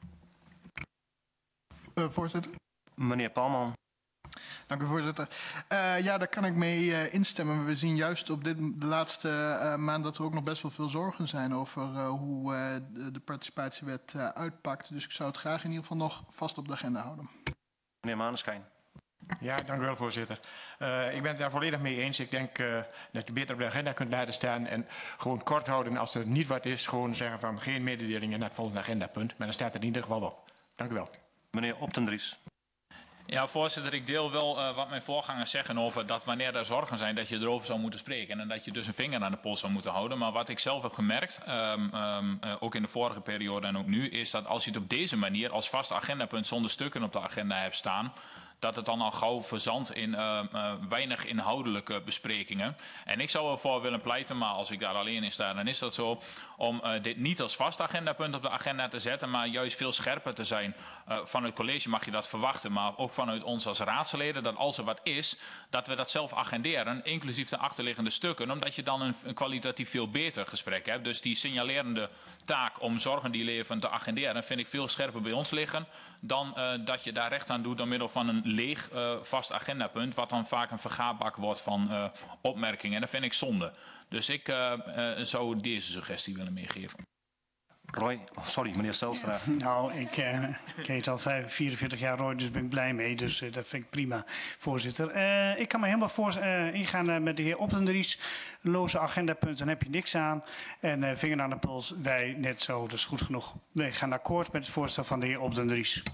Uh, voorzitter. Meneer Palman. Dank u, voorzitter. Uh, ja, daar kan ik mee uh, instemmen. We zien juist op dit, de laatste uh, maand dat er ook nog best wel veel zorgen zijn over uh, hoe uh, de, de participatiewet uh, uitpakt. Dus ik zou het graag in ieder geval nog vast op de agenda houden. Meneer Maneschijn. Ja, dank u wel, voorzitter. Uh, ik ben het daar volledig mee eens. Ik denk uh, dat je beter op de agenda kunt laten staan en gewoon kort houden. Als er niet wat is, gewoon zeggen van geen mededelingen naar het volgende agendapunt. Maar dan staat het in ieder geval op. Dank u wel. Meneer Optendries. Ja, voorzitter, ik deel wel uh, wat mijn voorgangers zeggen over dat wanneer er zorgen zijn dat je erover zou moeten spreken en dat je dus een vinger aan de pols zou moeten houden. Maar wat ik zelf heb gemerkt, um, um, uh, ook in de vorige periode en ook nu, is dat als je het op deze manier als vast agendapunt zonder stukken op de agenda hebt staan, dat het dan al gauw verzandt in uh, uh, weinig inhoudelijke besprekingen. En ik zou ervoor willen pleiten, maar als ik daar alleen in sta, dan is dat zo, om uh, dit niet als vast agendapunt op de agenda te zetten, maar juist veel scherper te zijn. Uh, van het college mag je dat verwachten, maar ook vanuit ons als raadsleden, dat als er wat is, dat we dat zelf agenderen, inclusief de achterliggende stukken, omdat je dan een, een kwalitatief veel beter gesprek hebt. Dus die signalerende taak om zorgen die leven te agenderen, vind ik veel scherper bij ons liggen dan uh, dat je daar recht aan doet door middel van een leeg uh, vast agendapunt, wat dan vaak een vergaarbak wordt van uh, opmerkingen. En dat vind ik zonde. Dus ik uh, uh, zou deze suggestie willen meegeven. Roy, oh, sorry, meneer Zijlstra. Nou, ik, uh, ik heet al vierenveertig jaar Roy, dus ben ik blij mee. Dus uh, dat vind ik prima, voorzitter. Uh, ik kan me helemaal voor, uh, ingaan uh, met de heer Op den Dries. Loze agendapunten, heb je niks aan. En uh, vinger aan de pols, wij net zo, dat is goed genoeg. Wij gaan akkoord met het voorstel van de heer Op den Dries.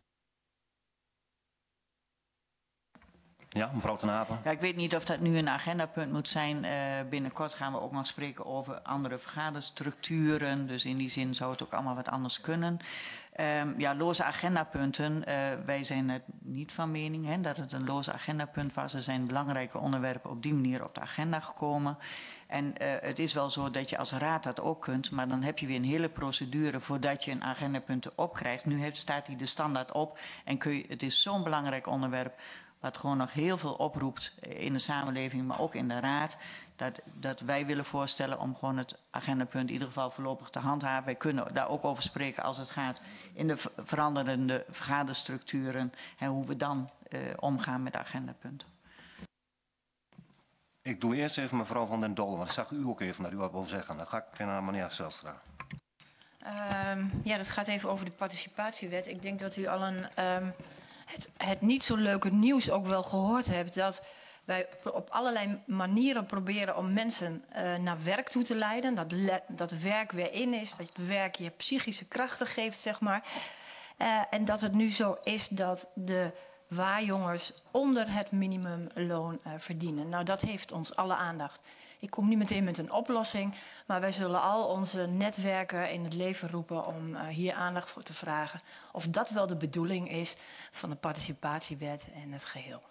Ja, mevrouw Ten Haven. Ja, ik weet niet of dat nu een agendapunt moet zijn. Uh, binnenkort gaan we ook nog spreken over andere vergaderstructuren. Dus in die zin zou het ook allemaal wat anders kunnen. Um, ja, loze agendapunten. Uh, wij zijn het niet van mening hè, dat het een loze agendapunt was. Er zijn belangrijke onderwerpen op die manier op de agenda gekomen. En uh, het is wel zo dat je als raad dat ook kunt, maar dan heb je weer een hele procedure voordat je een agendapunt opkrijgt. Nu heeft, staat hij de standaard op en kun je, het is zo'n belangrijk onderwerp, wat gewoon nog heel veel oproept in de samenleving, maar ook in de raad. Dat, dat wij willen voorstellen om gewoon het agendapunt in ieder geval voorlopig te handhaven. Wij kunnen daar ook over spreken als het gaat in de veranderende vergaderstructuren en hoe we dan uh, omgaan met agendapunten. Ik doe eerst even mevrouw Van den Dolle, want ik zag u ook even dat u wat wil zeggen. Dan ga ik naar meneer Zijlstra. Um, ja, dat gaat even over de participatiewet. Ik denk dat u al een... Um, Het, het niet zo leuke nieuws ook wel gehoord hebt, dat wij op allerlei manieren proberen om mensen uh, naar werk toe te leiden. Dat, le dat werk weer in is, dat het werk je psychische krachten geeft, zeg maar. Uh, en dat het nu zo is dat de waarjongers onder het minimumloon uh, verdienen. Nou, dat heeft ons alle aandacht. Ik kom niet meteen met een oplossing, maar wij zullen al onze netwerken in het leven roepen om uh, hier aandacht voor te vragen. Of dat wel de bedoeling is van de participatiewet en het geheel.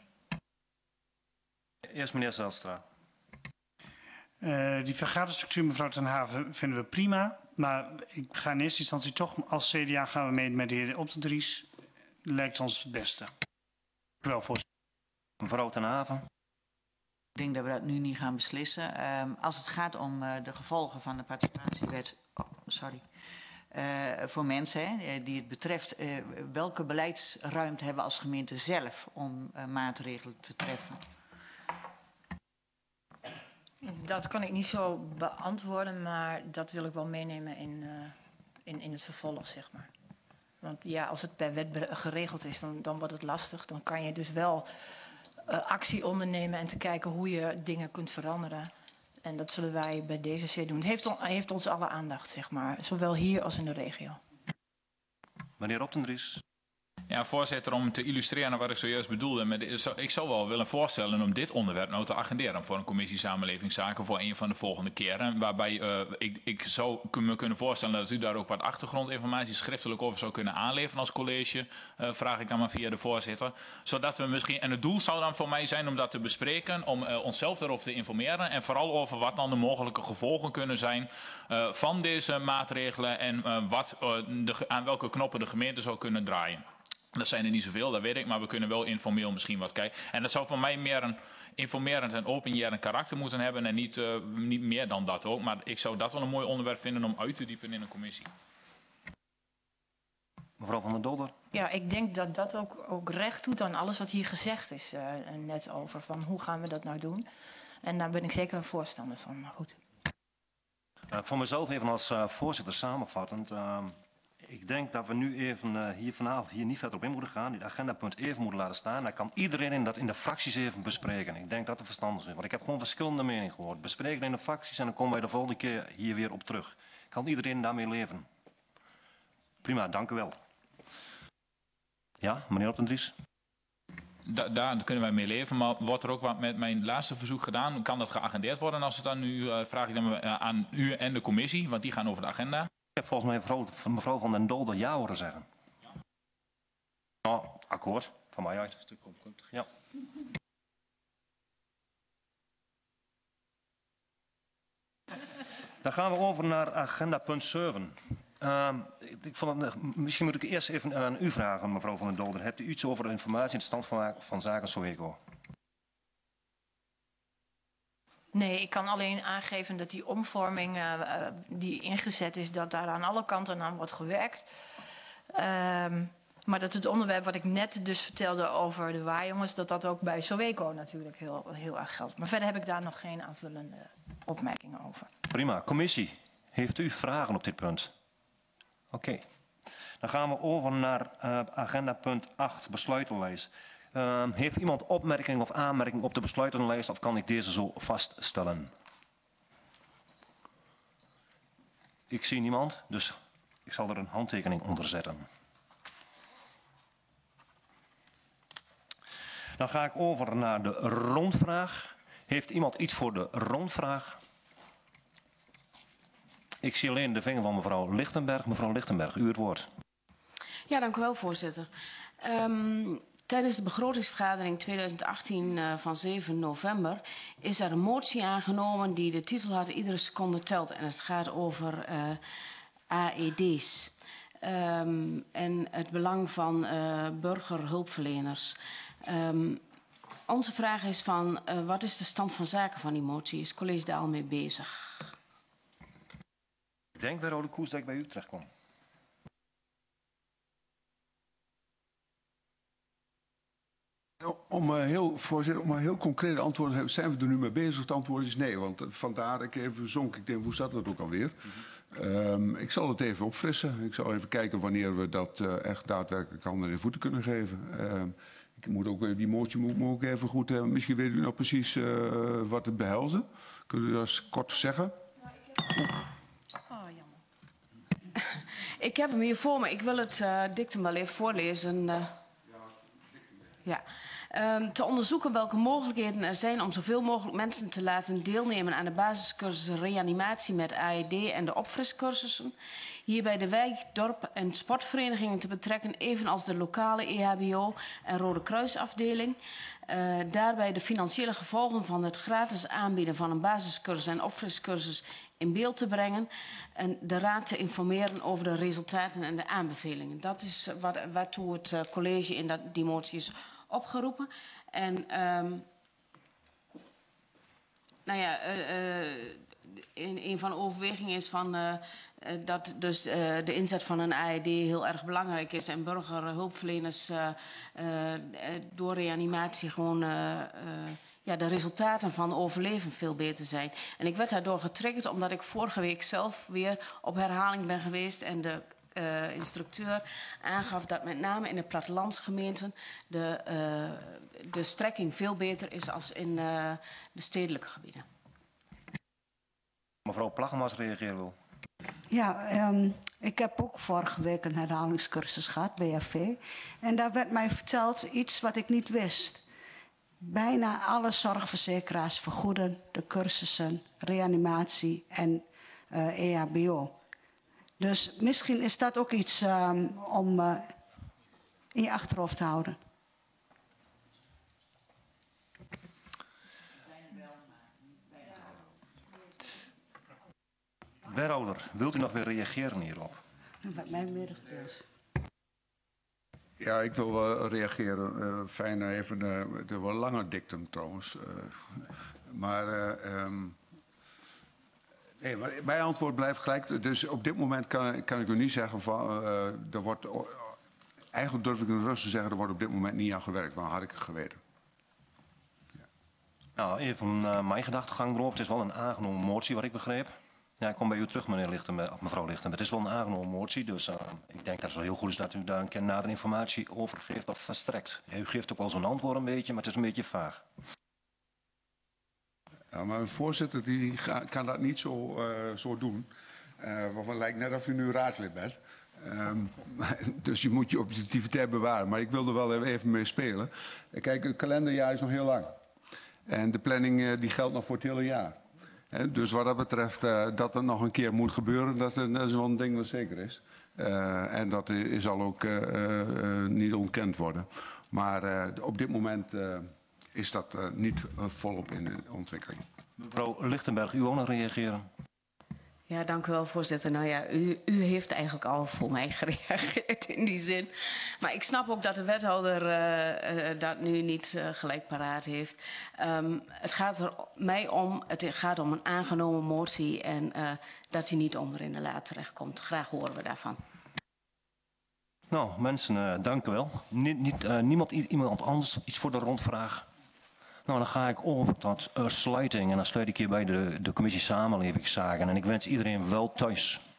Eerst meneer Zijlstra. Uh, die vergaderstructuur, mevrouw Ten Haven, vinden we prima. Maar ik ga in eerste instantie toch als C D A gaan we mee met de heer Op den Dries. Lijkt ons het beste. Wel, voorzitter. Mevrouw Ten Haven. Ik denk dat we dat nu niet gaan beslissen. Um, als het gaat om uh, de gevolgen van de participatiewet, oh, sorry, uh, voor mensen hè, die het betreft, uh, welke beleidsruimte hebben we als gemeente zelf om uh, maatregelen te treffen? Dat kan ik niet zo beantwoorden, maar dat wil ik wel meenemen in, uh, in, in het vervolg, zeg maar. Want ja, als het per wet geregeld is, dan, dan wordt het lastig. Dan kan je dus wel uh, actie ondernemen en te kijken hoe je dingen kunt veranderen. En dat zullen wij bij deze C doen. Het heeft, on, heeft ons alle aandacht, zeg maar. Zowel hier als in de regio. Meneer Op den Dries. Ja, voorzitter, om te illustreren wat ik zojuist bedoelde. Met, ik zou wel willen voorstellen om dit onderwerp nou te agenderen voor een commissie samenlevingszaken voor een van de volgende keren. Waarbij uh, ik, ik zou me kunnen voorstellen dat u daar ook wat achtergrondinformatie schriftelijk over zou kunnen aanleveren als college. Uh, vraag ik dan maar via de voorzitter. Zodat we misschien, en het doel zou dan voor mij zijn om dat te bespreken, om uh, onszelf daarover te informeren. En vooral over wat dan de mogelijke gevolgen kunnen zijn uh, van deze maatregelen en uh, wat, uh, de, aan welke knoppen de gemeente zou kunnen draaien. Dat zijn er niet zoveel, dat weet ik, maar we kunnen wel informeel misschien wat kijken. En dat zou voor mij meer een informerend en openjerend karakter moeten hebben en niet, uh, niet meer dan dat ook. Maar ik zou dat wel een mooi onderwerp vinden om uit te diepen in een commissie. Mevrouw Van den Dolder. Ja, ik denk dat dat ook, ook recht doet aan alles wat hier gezegd is uh, net over. Van hoe gaan we dat nou doen? En daar ben ik zeker een voorstander van. Maar goed. Uh, voor mezelf even als uh, voorzitter samenvattend. Uh, Ik denk dat we nu even uh, hier vanavond hier niet verder op in moeten gaan. Dit agendapunt even moeten laten staan. Dan kan iedereen dat in de fracties even bespreken. Ik denk dat het verstandig is. Want ik heb gewoon verschillende meningen gehoord. Bespreken in de fracties en dan komen wij de volgende keer hier weer op terug. Kan iedereen daarmee leven? Prima, dank u wel. Ja, meneer Op den Dries. Da daar kunnen wij mee leven, maar wordt er ook wat met mijn laatste verzoek gedaan? Kan dat geagendeerd worden? Als het dan nu uh, vraag ik dan uh, aan u en de commissie, want die gaan over de agenda. Ik heb volgens mij mevrouw, mevrouw Van den Dolder ja horen zeggen. Ja. Nou, akkoord. van mij uit. Ja. Dan gaan we over naar agenda punt zeven. Uh, ik vond het, misschien moet ik eerst even aan u vragen, mevrouw Van den Dolder. Hebt u iets over de informatie en de stand van, van zaken Soweco? Nee, ik kan alleen aangeven dat die omvorming uh, die ingezet is, dat daar aan alle kanten aan wordt gewerkt. Um, maar dat het onderwerp wat ik net dus vertelde over de waaijongers, dat dat ook bij Soweco natuurlijk heel, heel erg geldt. Maar verder heb ik daar nog geen aanvullende opmerkingen over. Prima. Commissie, heeft u vragen op dit punt? Oké. Okay. Dan gaan we over naar uh, agenda punt acht, besluitenlijst. Uh, heeft iemand opmerking of aanmerking op de besluitenlijst of kan ik deze zo vaststellen? Ik zie niemand, dus ik zal er een handtekening onder zetten. Dan ga ik over naar de rondvraag. Heeft iemand iets voor de rondvraag? Ik zie alleen de vinger van mevrouw Lichtenberg. Mevrouw Lichtenberg, u het woord. Ja, dank u wel, voorzitter. Um, tijdens de begrotingsvergadering tweeduizend achttien uh, van zeven november is er een motie aangenomen die de titel had Iedere seconde telt. En het gaat over uh, A E D's. Um, en het belang van uh, burgerhulpverleners. Um, onze vraag is van, uh, wat is de stand van zaken van die motie? Is het college daar al mee bezig? Ik denk bij Rode Koers dat ik bij u terecht kom. Om uh, heel, voorzitter, om een heel concreet antwoord te hebben, zijn we er nu mee bezig? Het antwoord is nee, want uh, vandaar dat ik even zonk. Ik denk, hoe zat dat ook alweer? Mm-hmm. um, ik zal het even opfrissen. Ik zal even kijken wanneer we dat uh, echt daadwerkelijk handen en voeten kunnen geven. Um, ik moet ook, die motie moet ik ook even goed hebben. Misschien weet u nou precies uh, wat het behelsde. Kunt u dat eens kort zeggen? Oh, jammer. Ik heb hem hier voor me. Ik wil het uh, dictum wel even voorlezen. Uh, ja. Um, te onderzoeken welke mogelijkheden er zijn om zoveel mogelijk mensen te laten deelnemen aan de basiscursussen reanimatie met A E D en de opfriscursussen. Hierbij de wijk, dorp en sportverenigingen te betrekken, evenals de lokale E H B O en Rode Kruisafdeling. Uh, daarbij de financiële gevolgen van het gratis aanbieden van een basiscursus en opfriscursus in beeld te brengen en de raad te informeren over de resultaten en de aanbevelingen. Dat is wat, waartoe het uh, college in dat, die motie is opgeroepen. En um, nou ja, uh, uh, in, een van de overwegingen is van uh, uh, dat dus uh, de inzet van een A E D heel erg belangrijk is en burgerhulpverleners uh, uh, door reanimatie gewoon uh, uh, ja, de resultaten van overleven veel beter zijn. En ik werd daardoor getriggerd omdat ik vorige week zelf weer op herhaling ben geweest en de uh, instructeur aangaf dat met name in de plattelandsgemeenten de, uh, de strekking veel beter is als in uh, de stedelijke gebieden. Mevrouw Plaggemans reageren wil. Ja, um, ik heb ook vorige week een herhalingscursus gehad, B F V. En daar werd mij verteld iets wat ik niet wist. Bijna alle zorgverzekeraars vergoeden de cursussen reanimatie en uh, E H B O. Dus misschien is dat ook iets um, om uh, in je achterhoofd te houden. Wethouder, wilt u nog weer reageren hierop? Wat mij medegedeeld. Ja, ik wil wel reageren. Uh, fijn, even uh, het is wel een langer dictum trouwens. Uh, maar, uh, um, nee, maar mijn antwoord blijft gelijk. Dus op dit moment kan, kan ik u niet zeggen van, uh, er wordt, uh, eigenlijk durf ik in rust te zeggen, er wordt op dit moment niet aan gewerkt. Maar had ik het geweten. Ja. Nou, even uh, mijn gedachtegang erover. Het is wel een aangenomen motie, wat ik begreep. Ja, ik kom bij u terug, meneer Lichtenberg, of mevrouw Lichtenberg. Het is wel een aangenomen motie, dus uh, ik denk dat het wel heel goed is dat u daar een keer nader informatie over geeft of verstrekt. Ja, u geeft ook wel zo'n antwoord een beetje, maar het is een beetje vaag. Ja, maar een voorzitter die ga, kan dat niet zo, uh, zo doen. Uh, want het lijkt net of u nu raadslid bent. Um, dus je moet je objectiviteit bewaren. Maar ik wil er wel even mee spelen. Kijk, het kalenderjaar is nog heel lang. En de planning uh, die geldt nog voor het hele jaar. He, dus wat dat betreft, uh, dat er nog een keer moet gebeuren, dat, dat is wel een ding dat zeker is. Uh, en dat is, zal ook uh, uh, niet ontkend worden. Maar uh, op dit moment uh, is dat uh, niet uh, volop in de ontwikkeling. Mevrouw Lichtenberg, u ook nog reageren? Ja, dank u wel, voorzitter. Nou ja, u, u heeft eigenlijk al voor mij gereageerd in die zin. Maar ik snap ook dat de wethouder uh, uh, dat nu niet uh, gelijk paraat heeft. Um, het gaat er mij om, het gaat om een aangenomen motie en uh, dat hij niet onder in de la terechtkomt. Graag horen we daarvan. Nou, mensen, uh, dank u wel. Niet, niet, uh, niemand, iemand anders iets voor de rondvraag? Nou, dan ga ik over tot uh, sluiting en dan sluit ik hier bij de, de commissie Samenlevingszaken. En ik wens iedereen wel thuis.